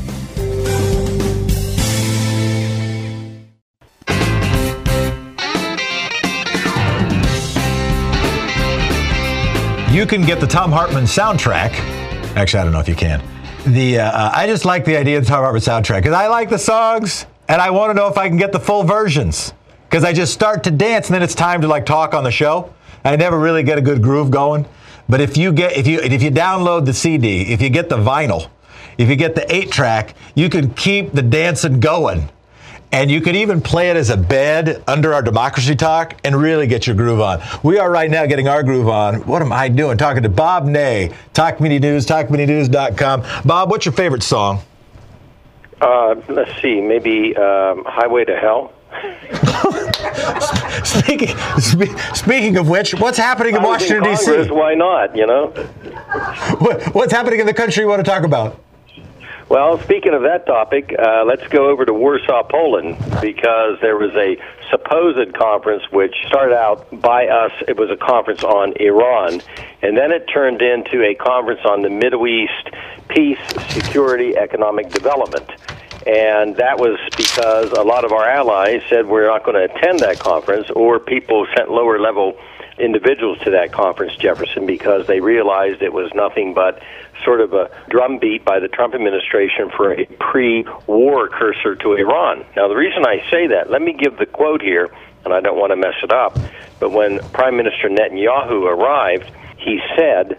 You can get the Thom Hartmann soundtrack. Actually, I don't know if you can. The uh, I just like the idea of the Thom Hartmann soundtrack because I like the songs and I want to know if I can get the full versions because I just start to dance and then it's time to like talk on the show. I never really get a good groove going. But if you get if you if you download the C D, if you get the vinyl, if you get the eight track, you can keep the dancing going. And you can even play it as a bed under our Democracy Talk and really get your groove on. We are right now getting our groove on. What am I doing? Talking to Bob Ney, Talk Mini News, talk mini news dot com. Bob, what's your favorite song? Uh, let's see, maybe um, Highway to Hell. speaking, spe- speaking of which, what's happening in Washington, D C? Why not, you know? What, what's happening in the country you want to talk about? Well, speaking of that topic, uh, let's go over to Warsaw, Poland, because there was a supposed conference which started out by us. It was a conference on Iran, and then it turned into a conference on the Middle East peace, security, economic development. And that was because a lot of our allies said we're not going to attend that conference, or people sent lower-level individuals to that conference, Jefferson, because they realized it was nothing but sort of a drumbeat by the Trump administration for a pre-war cursor to Iran. Now, the reason I say that, let me give the quote here, and I don't want to mess it up, but when Prime Minister Netanyahu arrived, he said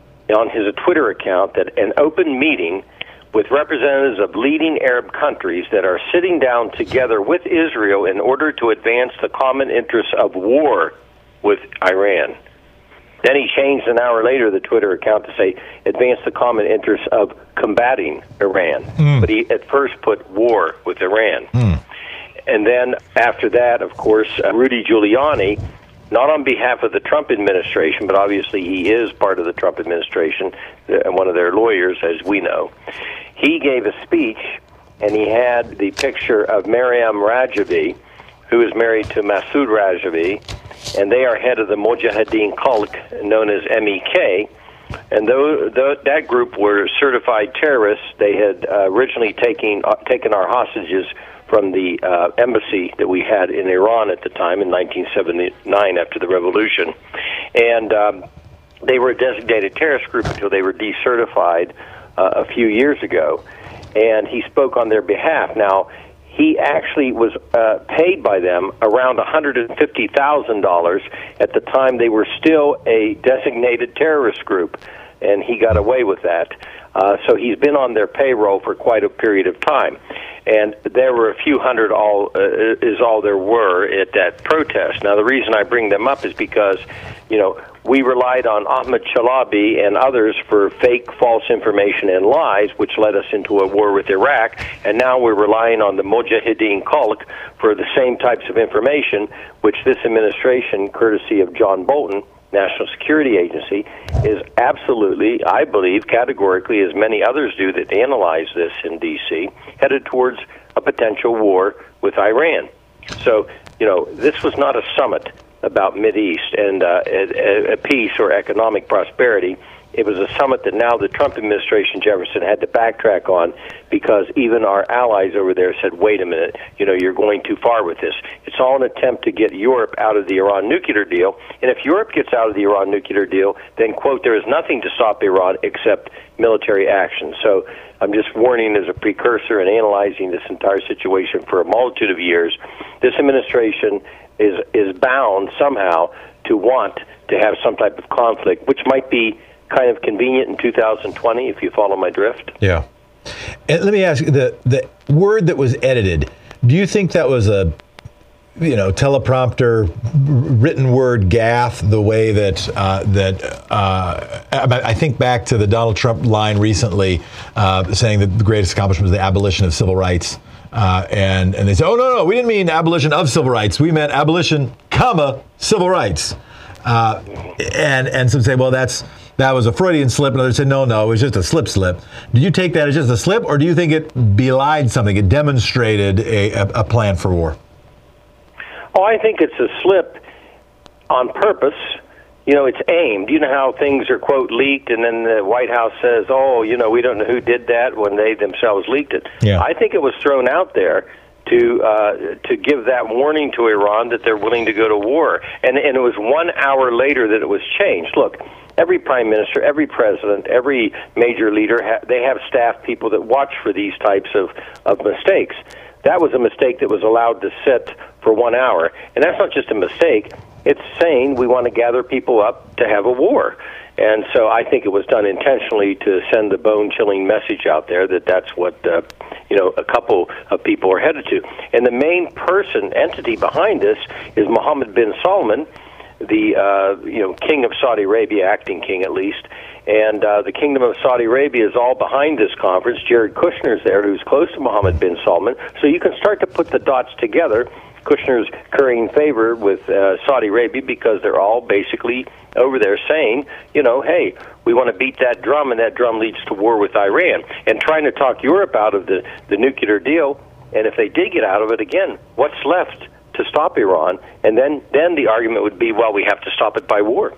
on his Twitter account that an open meeting with representatives of leading Arab countries that are sitting down together with Israel in order to advance the common interests of war with Iran. Then he changed an hour later the Twitter account to say, advance the common interests of combating Iran. Mm. But he at first put war with Iran. Mm. And then after that, of course, uh, Rudy Giuliani, not on behalf of the Trump administration, but obviously he is part of the Trump administration, and one of their lawyers, as we know, he gave a speech, and he had the picture of Maryam Rajavi, who is married to Masoud Rajavi, and they are head of the Mojahedin Khalq, known as M E K, and though, though that group were certified terrorists, they had uh, originally taken, uh, taken our hostages from the uh, embassy that we had in Iran at the time in nineteen seventy-nine after the revolution. And um, they were a designated terrorist group until they were decertified uh, a few years ago. And he spoke on their behalf. Now, he actually was uh, paid by them around one hundred fifty thousand dollars at the time they were still a designated terrorist group, and he got away with that. Uh, so he's been on their payroll for quite a period of time. And there were a few hundred all uh, is all there were at that protest. Now, the reason I bring them up is because, you know, we relied on Ahmed Chalabi and others for fake, false information and lies, which led us into a war with Iraq. And now we're relying on the Mojahedin Khalq for the same types of information, which this administration, courtesy of John Bolton, National Security Agency, is absolutely, I believe, categorically, as many others do that analyze this in D C, headed towards a potential war with Iran. So, you know, this was not a summit about Mideast and uh, a, a peace or economic prosperity. It was a summit that now the Trump administration, Jefferson, had to backtrack on because even our allies over there said, wait a minute, you know, you're going too far with this. It's all an attempt to get Europe out of the Iran nuclear deal. And if Europe gets out of the Iran nuclear deal, then, quote, there is nothing to stop Iran except military action. So I'm just warning as a precursor and analyzing this entire situation for a multitude of years. This administration is is bound somehow to want to have some type of conflict, which might be kind of convenient in two thousand twenty, if you follow my drift. Yeah. And let me ask you, the, the word that was edited, do you think that was a you know, teleprompter, written word gaffe, the way that uh, that uh, I think back to the Donald Trump line recently, uh, saying that the greatest accomplishment was the abolition of civil rights, uh, and and they say, oh no no, we didn't mean abolition of civil rights, we meant abolition, comma, civil rights, uh, and and some say, well, that's that was a Freudian slip, and others said, no no, it was just a slip slip. Do you take that as just a slip, or do you think it belied something? It demonstrated a, a, a plan for war? Oh, I think it's a slip on purpose. You know, it's aimed. You know how things are, quote, leaked, and then the White House says, oh, you know, we don't know who did that when they themselves leaked it. Yeah. I think it was thrown out there to uh, to give that warning to Iran that they're willing to go to war. And, and it was one hour later that it was changed. Look, every prime minister, every president, every major leader, ha- they have staff people that watch for these types of, of mistakes. That was a mistake that was allowed to sit for one hour. And that's not just a mistake. It's saying we want to gather people up to have a war. And so I think it was done intentionally to send the bone-chilling message out there that that's what, uh, you know, a couple of people are headed to. And the main person, entity behind this is Mohammed bin Salman, the, uh, you know, king of Saudi Arabia, acting king at least. And uh, the Kingdom of Saudi Arabia is all behind this conference. Jared Kushner's there, who's close to Mohammed bin Salman. So you can start to put the dots together. Kushner's currying favor with uh, Saudi Arabia because they're all basically over there saying, you know, hey, we want to beat that drum, and that drum leads to war with Iran. And trying to talk Europe out of the, the nuclear deal. And if they did get out of it, again, what's left to stop Iran? And then, then the argument would be, well, we have to stop it by war.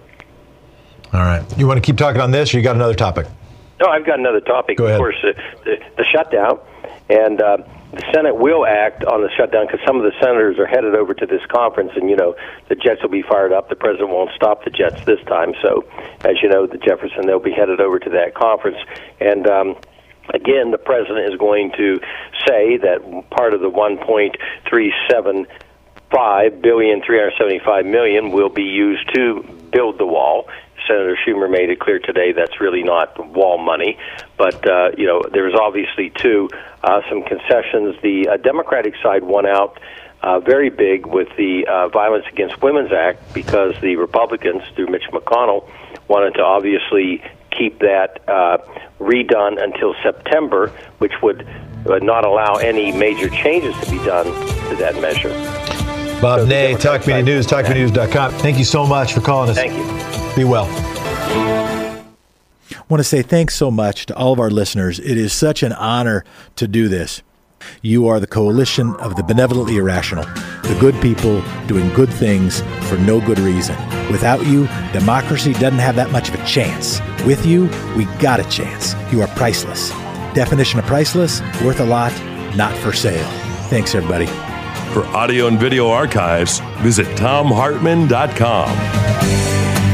All right. You want to keep talking on this, or you got another topic? No, I've got another topic. Go ahead. Of course, uh, the, the shutdown. And uh, the Senate will act on the shutdown because some of the senators are headed over to this conference, and, you know, the jets will be fired up. The president won't stop the jets this time. So, as you know, the Jefferson, they'll be headed over to that conference. And, um, again, the president is going to say that part of the one point three seven five billion, three hundred seventy-five million will be used to build the wall. Senator Schumer made it clear today that's really not wall money, but uh, you know, there's obviously too uh, some concessions. The uh, Democratic side won out uh, very big with the uh, Violence Against Women's Act because the Republicans, through Mitch McConnell, wanted to obviously keep that uh, redone until September, which would uh, not allow any major changes to be done to that measure. Bob so Ney, Talk Media News, talk media news dot com. Thank you so much for calling us. Thank you. Be well. I want to say thanks so much to all of our listeners. It is such an honor to do this. You are the coalition of the benevolently irrational, the good people doing good things for no good reason. Without you, democracy doesn't have that much of a chance. With you, we got a chance. You are priceless. Definition of priceless, worth a lot, not for sale. Thanks, everybody. For audio and video archives, visit tom hartman dot com.